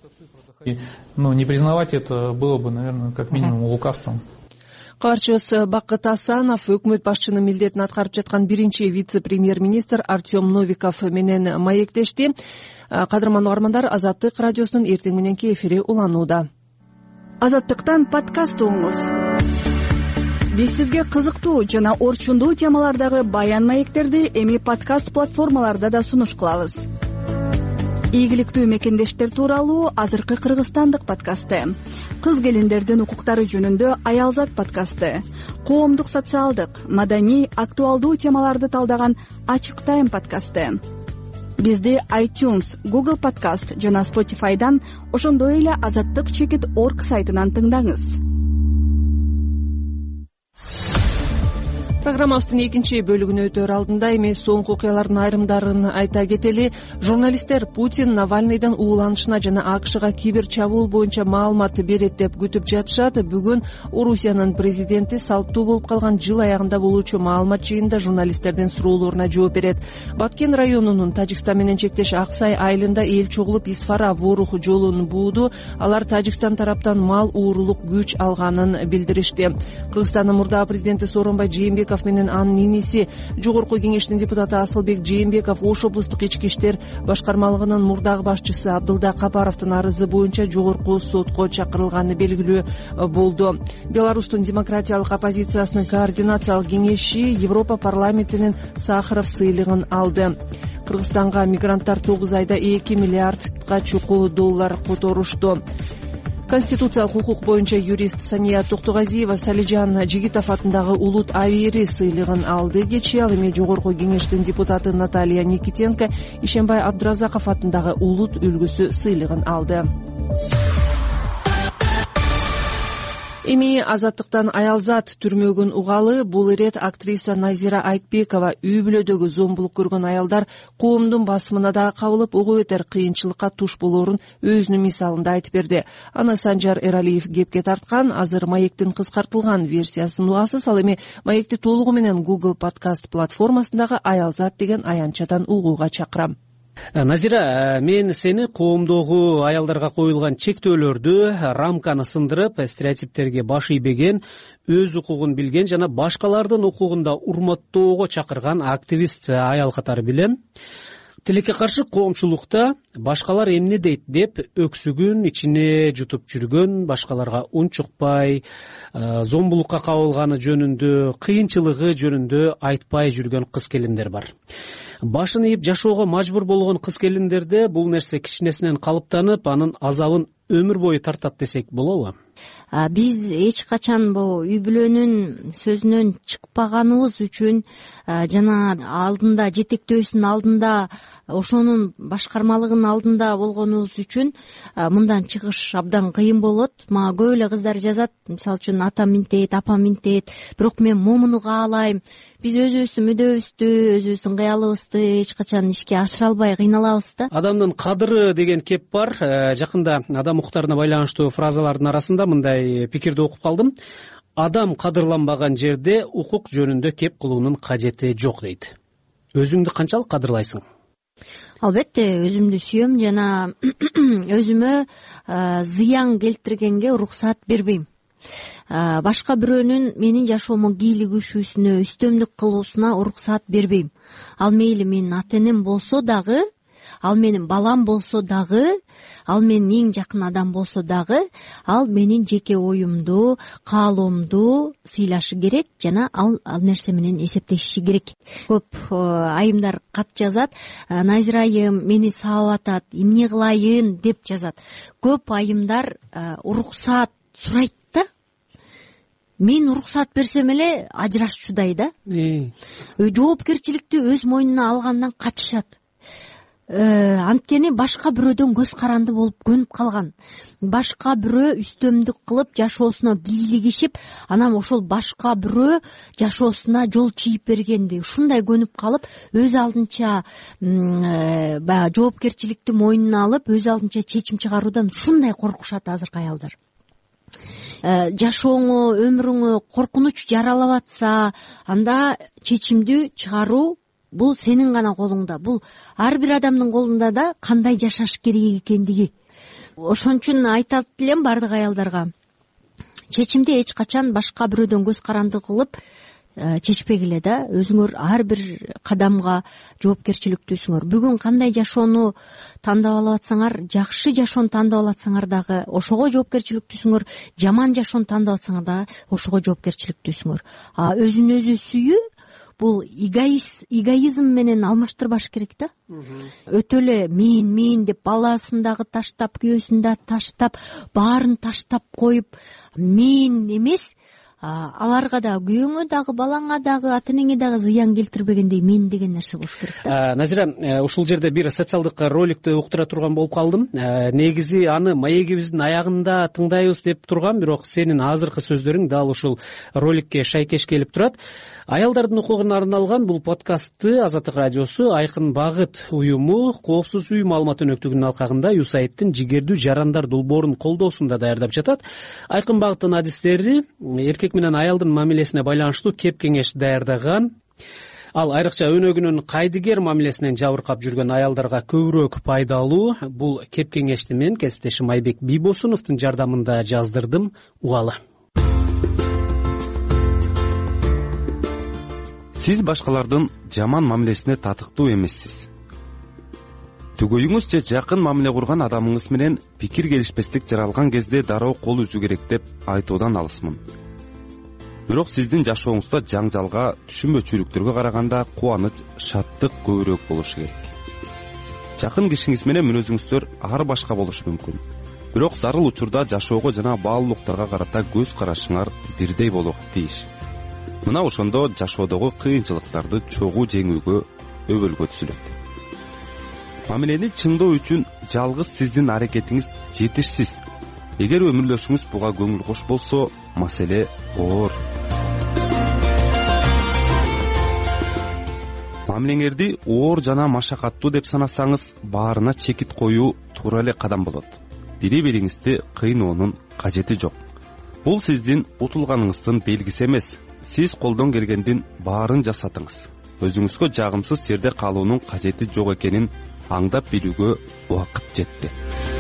Ну, не признавать это было бы, наверное, как минимум лукавством. Кабарчыбыз Бакыт Асанов өкмөт башчынын милдетин аткарып жаткан биринчи вице-премьер-министр Артем Новиков менен маектешти. Кадырман угармандар, Азаттык радиосунун эртең мененки эфири уланууда. Азаттыктан подкаст угуңуз. биз сизге кызыктуу жана орчундуу темалардагы баян маектерди эми подкаст платформаларда да сунуш кылабыз. Ийгиликтүү мекендештер тууралуу азыркы кыргызстандык подкасты, кыз келиндердин укуктары жөнүндө Аялзат подкасты, коомдук, социалдык, маданий, актуалдуу темаларды талдаган Ачык Тайм подкасты. Бизди iTunes, Google Podcast жана Spotify'дан, ошондой эле азаттык чекит точка орг сайтынан тыңдаңыз. Программабыздын экинчи бөлүгүнө өтөр алдында эми соңку окуялардын айрымдарын айта кетели. Журналисттер Путин Навальныйдын ууланышына жана АКШга кибер чабуул боюнча маалымат берет деп күтүп жатышат. Бүгүн Орусиянын президенти салттуу болуп калган жыл аягында болуучу маалымат жыйынында журналисттердин суроолоруна жооп берет. Баткен районунун Тажикстан менен чектеш Аксай айылында эл чогулуп Исфара Ворух жолун бууду. Алар Тажикстан тараптан мал уурулук күч алганын билдиришти. Кыргызстандын мурдагы президенти Сооронбай Жээнбеков менен анын иниси Жогорку кеңештин депутаты Асылбек Жээнбеков Ош облустук ички иштер башкармалыгынын мурдагы башчысы Абдылда Капаровдун арызы боюнча жогорку сотко чакырылганы белгилүү болду. Беларустун демократиялык оппозициясынын координациялык кеңеши Европа парламентинин Сахаров сыйлыгын алды. Кыргызстанга мигранттар тогуз айда эки миллиардга чукул доллар которушту. Конституциялык укук боюнча юрист Сания Токтогазиева Салижан Жигитов атындагы Улут Авири сыйлыгын алды. Кечээ ал эми Жогорку кеңештин депутаты Наталья Никитенко Ишембай Абдыразаков атындагы Улут үлгүсү сыйлыгын алды. Эми Азаттыктан Аялзат түрмөгүн угалы. Бул ирет актриса Назира Айтбекова үй бүлөдөгү зомбулук көргөн аялдар коомдун басымына да кабылып, ого бетер кыйынчылыкка туш болоорун өзүнүн мисалында айтып берди. Аны Санжар Эралиев кепке тарткан. Азыр маектин кыскартылган версиясын угасыз. Ал эми маекти толугу менен Google Podcast платформасындагы Аялзат деген аянтчадан угууга чакырам. Назира, мен сени коомдогу аялдарга коюлган чектөөлөрдү, рамканы сындырып, стереотиптерге баш ийбеген, өз укугун билген жана башкалардын укугун да урматтоого чакырган активист аял катары билем. Тилекке каршы коомчулукта башкалар эмне дейт деп өксүгүн ичине жутуп жүргөн, башкаларга ун чукпай, зомбулукка кабылганы жөнүндө, кыйынчылыгы жөнүндө айтпай жүргөн кыз келиндер бар. Башын ийип жашоого мажбур болгон кыз келиндерде бул нерсе кичинесинен калыптанып, анын азабын өмүр бою тартат десек болобу? Биз эч качан бул үй бүлөнүн сөзүнөн чыкпаганыбыз үчүн жана алдында жетектөөсүнүн алдында, ошонун башкармалыгынын алдында болгонубуз үчүн мындан чыгыш абдан кыйын болот. Мага көп эле кыздар жазат, мисалы үчүн атам минтет, апам минтет, бирок мен момуну каалайм. Биз өзүбүздүн мүдөөбүздү, өзүбүздүн кыялыбызды эч качан ишке ашыра албай кыйналабыз да. Адамдын кадыры деген кеп бар. Жакында адам укуктарына байланыштуу фразалардын арасында мындай пикирди окуп калдым. Адам кадырланбаган жерде укук жөнүндө кеп кылуунун кажети жок дейт. Өзүңдү канчалык кадырлайсың? Албетте, өзүмдү сүйөм жана өзүмө зыян келтиргенге уруксат бербейм. Башка бирөөнүн менин жашоомо кийлигишүүсүнө, үстөмдүк кылуусуна уруксат бербейм. Ал мейли менин ата-энем болсо дагы, ал менин балам болсо дагы, ал менин эң жакын адам болсо дагы, ал менин жеке оюмду, каалоомду сыйлашы керек жана ал ал нерсе менен эсептешиши керек. Көп айымдар кат жазат, Назира айым мени сабап атат, эмне кылайын деп жазат. Көп айымдар уруксат сурайт да. Мен уруксат берсем эле ажырашчудай да. Жоопкерчиликти өз мойнуна алгандан качышат. Анткени башка бирөөдөн көз каранды болуп көнүп калган. Башка бирөө үстөмдүк кылып жашоосуна кийлигишип, анан ошол башка бирөө жашоосуна жол чийип бергенди ушундай көнүп калып, өз алдынча баягы жоопкерчиликти мойнуна алып, өз алдынча чечим чыгаруудан ушундай коркушат азыркы аялдар. Жашооңо, өмүрүңө коркунуч жаралап атса, анда чечимди чыгаруу бул сенин гана колуңда. Бул ар бир адамдын колунда да кандай жашаш керек экендиги. Ошон үчүн айтат элем бардык аялдарга, чечимди эч качан башка бирөөдөн көз каранды кылып чечпек эле да. Өзүңөр ар бир кадамга жоопкерчиликтүүсүңөр. Бүгүн кандай жашоону тандап алып атсаңар, жакшы жашоону тандап алып атсаңар дагы ошого жоопкерчиликтүүсүңөр, жаман жашоону тандап атсаңар дагы ошого жоопкерчиликтүүсүңөр. А өзүн өзү сүйүү бул эгоизм менен алмаштырбаш керек да. Өтө эле мен мен деп баласын дагы таштап, күйөөсүн да таштап, баарын таштап коюп, мен эмес, аларга дагы, күйөөңө дагы, балаңа дагы, ата энеңе дагы зыян келтирбегендей мен деген нерсе болуш керек да. Назира, ушул жерде бир социалдык роликти уктура турган болуп калдым. Негизи аны маегибиздин аягында тыңдайбыз деп тургам, бирок сенин азыркы сөздөрүң дал ушул роликке шайкеш келип турат. Аялдардын укугуна арналган бул подкастты Азаттык радиосу Айкын Багыт уюму Коопсуз үй маалымат өнөктүгүнүн алкагында юсайттын жигердүү жарандар долбоорун колдоосунда даярдап жатат. Айкын Багыттын адистери эркек менен аялдын мамилесине байланыштуу кеп кеңеш даярдаган. Ал айрыкча өнөгүнүн кайдыгер мамилесинен жабыркап жүргөн аялдарга көбүрөөк пайдалуу. Бул кеп кеңешти мен кесиптешим Айбек Бийбосуновдун жардамында жаздырдым. Угалы. Сиз башкалардын жаман мамилесине татыктуу эмессиз. Түгөйүңүз же жакын мамиле курган адамыңыз менен пикир келишпестик жаралган кезде дароо кол үзүү керек деп айтуудан алысмын. Бирок сиздин жашооңузда жаңжалга, түшүнбөчүлүктөргө караганда кубаныч, шаттык көбүрөөк болушу керек. Жакын кишиңиз менен мүнөзүңүздөр ар башка болушу мүмкүн. Бирок зарыл учурда жашоого жана баалуулуктарга карата көз карашыңар бирдей болууга тийиш. Мына ошондо жашоодогу кыйынчылыктарды чогуу жеңүүгө өбөлгө түзүлөт. Мамилени чыңдоо үчүн жалгыз сиздин аракетиңиз жетишсиз. Эгер өмүрлөшүңүз буга көңүл кош болсо, маселе оор. Мамилеңерди оор жана машакаттуу деп санасаңыз, баарына чекит коюу туура эле кадам болот. Бири-бириңизди кыйноонун кажети жок. Бул сиздин утулганыңыздын белгиси эмес. Сиз колдон келгендин баарын жасатыңыз. Өзүңүзгө жагымсыз жерде калуунун кажети жок экенин аңдап билүүгө убакыт жетти.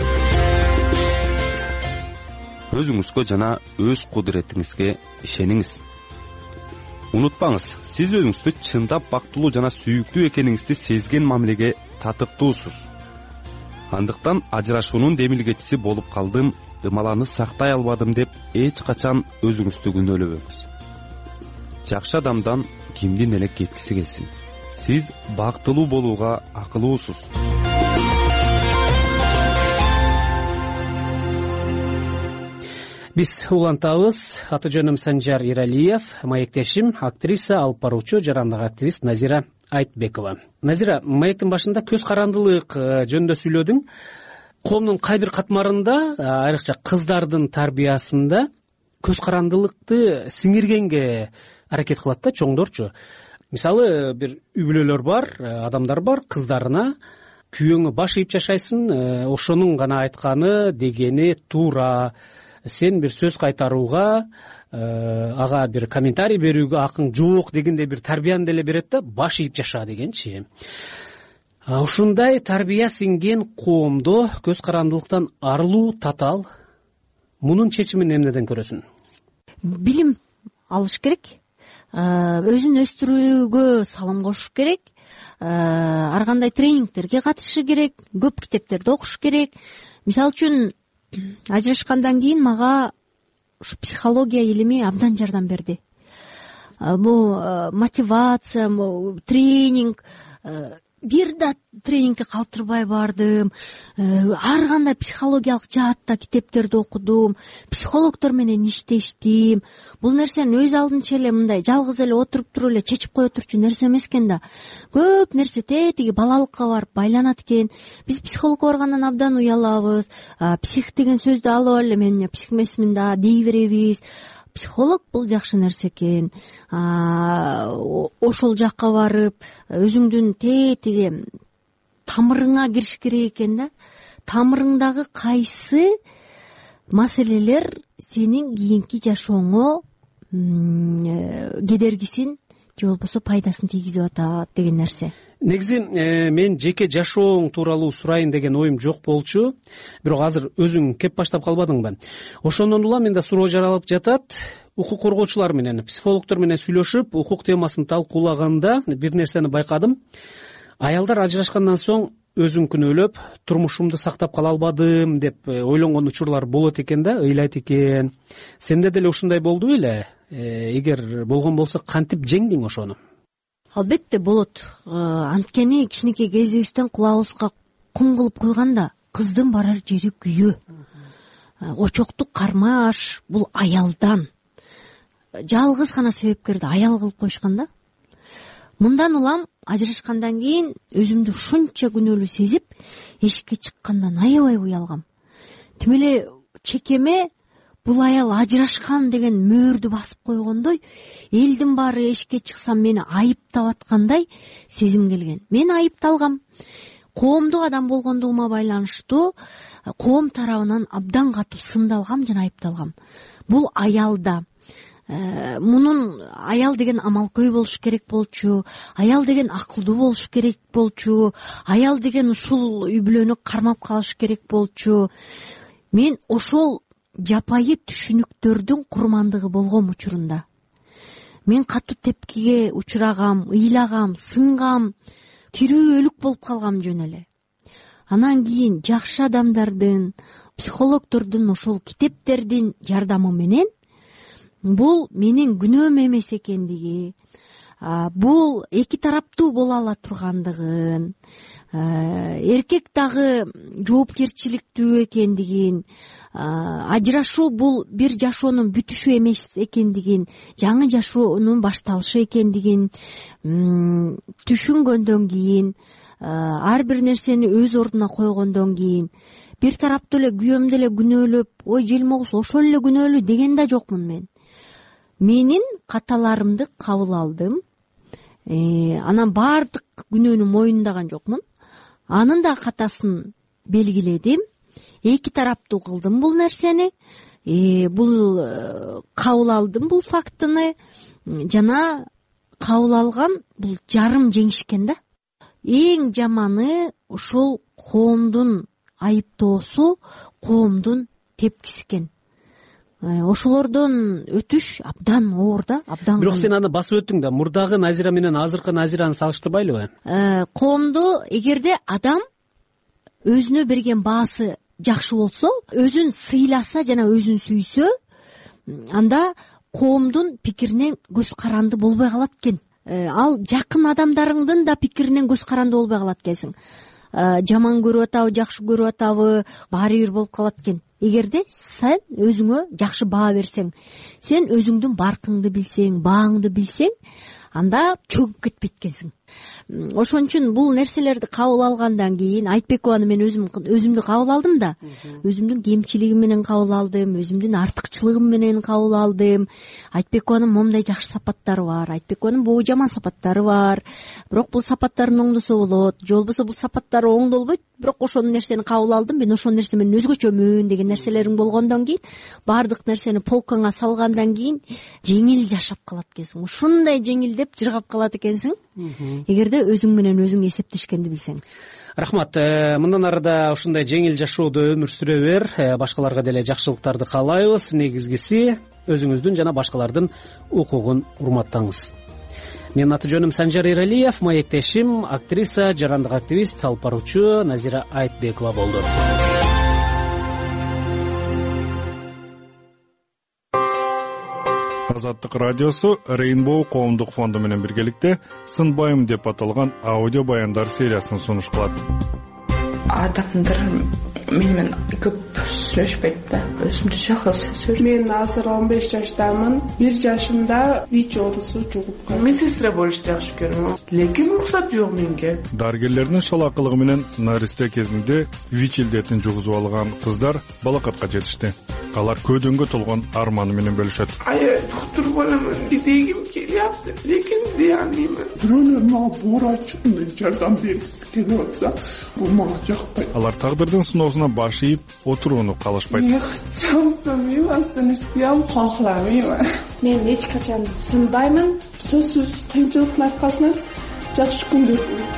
Өзүңүзгө жана өз кудуретиңизге ишениңиз. Унутпаңыз, сиз өзүңүздү чындап бактылуу жана сүйүктүү экениңизди сезген мамилеге татыктуусуз. Андыктан ажырашуунун демилгечиси болуп калдым, ымаланы сактай албадым деп эч качан өзүңүздү күнөөлөбөңүз. Жакшы адамдан кимдин эле кеткиси келсин. Сиз бактылуу болууга акылуусуз. Биз улантабыз. Аты жөнүм Санжар Иралиев, маектешим актриса, алып баруучу, жарандык активист Назира Айтбекова. Назира, маектин башында көз карандылык жөнүндө сүйлөдүң. Коомдун кай бир катмарында, айрыкча кыздардын тарбиясында көз карандылыкты сиңиргенге аракет кылат да чоңдорчу. Мисалы, бир үй бүлөлөр бар, адамдар бар, кыздарына күйөөңө баш ийип жашайсың, ошонун гана айтканы, дегени туура. Сен бир сөз кайтарууга, ага бир комментарий берүүгө акың жок дегендей бир тарбияны деле берет да, баш ийип жаша дегенчи. Ушундай тарбия сиңген коомдо көз карандылыктан арылуу татаал. Мунун чечимин эмнеден көрөсүң? Билим алыш керек. Өзүн өстүрүүгө салым кошуш керек. Ар кандай тренингтерге катышышы керек, көп китептерди окуш керек. Мисалы үчүн, ажырашкандан кийин мага ушу психология илими абдан жардам берди. Бул мотивация, тренинг, бир да тренингге калтырбай бардым. Ар кандай психологиялык жаатта китептерди окудум, психологдор менен иштештим. Бул нерсени өз алдынча эле мындай жалгыз эле отуруп туруп эле чечип кое турчу нерсе эмес экен да. Көп нерсе тетиги балалыкка барып байланат экен. Биз психологко баргандан абдан уялабыз. Псих деген сөздү алып эле мен псих эмесмин да дей беребиз. Психолог бул жакшы нерсе экен. Ошол жакка барып, өзүңдүн тетиги тамырыңа кириш керек экен да. Тамырыңдагы кайсы маселелер сенин кийинки жашооңо кедергисин же болбосо пайдасын тийгизип атат деген нерсе. Негизи мен жеке жашооң тууралуу сурайын деген оюм жок болчу. Бирок азыр өзүң кеп баштап калбадыңбы? Ошондон улам менде суроо жаралып жатат. укук коргоочулар менен, психологдор менен сүйлөшүп укук темасын талкуулаганда бир нерсени байкадым. Аялдар ажырашкандан соң өзүн күнөөлөп, турмушумду сактап кала албадым деп ойлонгон учурлар болот экен да, ыйлайт экен. Сенде деле ушундай болду беле? Эгер болгон болсо кантип жеңдиң ошону? Албетте болот. Анткени кичинекей кезибизден кулагыбызга кум кылып койганда кыздын барар жери күйөө. Очоктук кармаш бул аялдан. Жалгыз гана себепкерди аял кылып коюшкан да. Мындан улам ажырашкандан кийин өзүмдү ушунча күнөөлүү сезип, эшикке чыккандан аябай уялгам. Тим эле чекеме бул аял ажырашкан деген мөөрдү басып койгондой, элдин баары эшикке чыксам мени айыптап аткандай сезим келген. Мен айыпталгам. Коомдук адам болгондугума байланыштуу коом тарабынан абдан катуу сындалгам жана айыпталгам. Бул аялда мунун аял деген амалкөй болуш керек болчу, аял деген акылдуу болуш керек болчу, аял деген ушул үй бүлөнү кармап калыш керек болчу. Мен ошол жапайы түшүнүктөрдүн курмандыгы болгом учурунда. Мен катуу тепкиге учурагам, ыйлагам, сынгам, тирүү өлүк болуп калгам жөн эле. Анан кийин жакшы адамдардын, психологдордун ошол китептердин жардамы менен бул менин күнөөм эмес экендиги, бул эки тараптуу боло ала тургандыгын, эркек дагы жоопкерчиликтүү экендигин, ажырашуу бул бир жашоонун бүтүшү эмес экендигин, жаңы жашоонун башталышы экендигин түшүнгөндөн кийин, ар бир нерсени өз ордуна койгондон кийин, бир тараптуу эле күйөөмдү эле күнөөлөп, ой желмогус ошол эле күнөөлүү деген да жокмун мен. Менин каталарымды кабыл алдым. Анан баардык күнөөнү моюндаган жокмун. Анын да катасын белгиледим. Эки тараптуу кылдым бул нерсени. Бул кабыл алдым бул фактыны. Жана кабыл алган бул жарым жеңишкен да. Эң жаманы ушул коомдун айыптоосу, коомдун тепкиси экен. Ошолордон өтүш абдан оор да, абдан. Бирок сен аны басып өттүң да, мурдагы Назира менен азыркы Назираны салыштырбайлыбы? Коомду эгерде адам өзүнө берген баасы жакшы болсо, өзүн сыйласа жана өзүн сүйсө, анда коомдун пикиринен көз каранды болбой калат экен. Ал жакын адамдарыңдын да пикиринен көз каранды болбой калат экенсиң. Жаман көрүп атабы, жакшы көрүп атабы, баары бир болуп калат экен. Эгерде сен өзүңө жакшы баа берсең, сен өзүңдүн баркыңды билсең, бааңды билсең, анда чөгүп кетпейт экенсиң. Ошон үчүн бул нерселерди кабыл алгандан кийин Айтбекованы мен өзүм өзүмдү кабыл алдым да, өзүмдүн кемчилигим менен кабыл алдым, өзүмдүн артыкчылыгым менен кабыл алдым. Айтбекованын момундай жакшы сапаттары бар, Айтбекованын бул жаман сапаттары бар. Бирок бул сапаттарын оңдосо болот, же болбосо бул сапаттары оңдолбойт, бирок ошол нерсени кабыл алдым, мен ошол нерсе менен өзгөчөмүн деген нерселериң болгондон кийин, баардык нерсени полкаңа салгандан кийин жеңил жашап калат экенсиң. Ушундай жеңил деп жыргап калат экенсиң. Эгерде өзүң менен өзүң эсептешкенди билсең. Рахмат. Мындан арыда ушундай жеңил жашоодо өмүр сүрө бер. Башкаларга деле жакшылыктарды каалайбыз. Негизгиси өзүңүздүн жана башкалардын укугун урматтаңыз. Менин аты жөнүм Санжар Эралиев, маектешим актриса, жарандык активист, алып баруучу Назира Айтбекова болду. Азаттык радиосу Rainbow коомдук фонду менен биргеликте Сынбайым деп аталган аудио баяндар сериясын сунуш кылат. Адамдар менен көп сүйлөшпөйт да, өзүмдү жалгыз сезем. Мен азыр он беш жаштамын. бир жашымда ВИЧ оорусу жугуп калдым. Медсестра болушту жакшы көрөм. Лекин уруксат жок менге. Дарыгерлердин шалакылыгы менен наристе кезинде ВИЧ илдетин жугузуп алган кыздар балакатка жетишти. Алар көдөнгө толгон арманы менен бөлүшөт. Ай, доктор боламын дегим келиапты, лекин дей албайм. Бирөөлөр мага бурачын жардам бергиси келип атса, бул мага жакпайт. Алар тагдырдын сыноосуна баш ийип, отурууну калышпайт. Мен чамсамайм, астан кохламайм. Мен эч качан сынбаймын. Сөзсүз кыйынчылыктын аркасынан жакшы күндөр болот.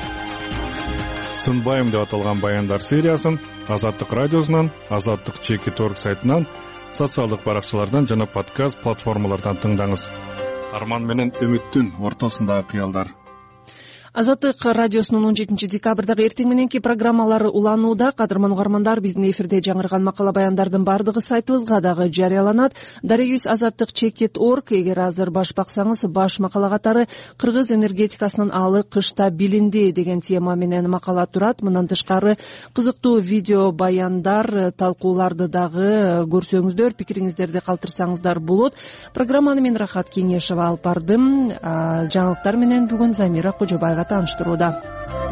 Сынбайым деп аталган баяндар сериясын Азаттык радиосунан, Азаттык чекит орг сайтынан социалдык баракчалардан жана подкаст платформалардан тыңдаңыз. Арман менен үмүттүн ортосундагы кыялдар. Азаттык радиосунун он жетинчи декабрдагы эртең мененки программалары уланууда. Кадырман угармандар, биздин эфирде жаңырган макала баяндардын бардыгы сайтыбызга дагы жарыяланат. Дарегибиз азаттык чекит точка орг. Эгер азыр баш баксаңыз, баш макала катары кыргыз энергетикасынын алы кышта билинди деген тема менен макала турат. Мындан тышкары кызыктуу видео баяндар, талкууларды дагы көрсөңүздөр, пикириңиздерди калтырсаңыздар болот. Программаны мен Рахат Кеңешева алып бардым. Жаңылыктар менен бүгүн Замира Кожобаева тааныштырууда.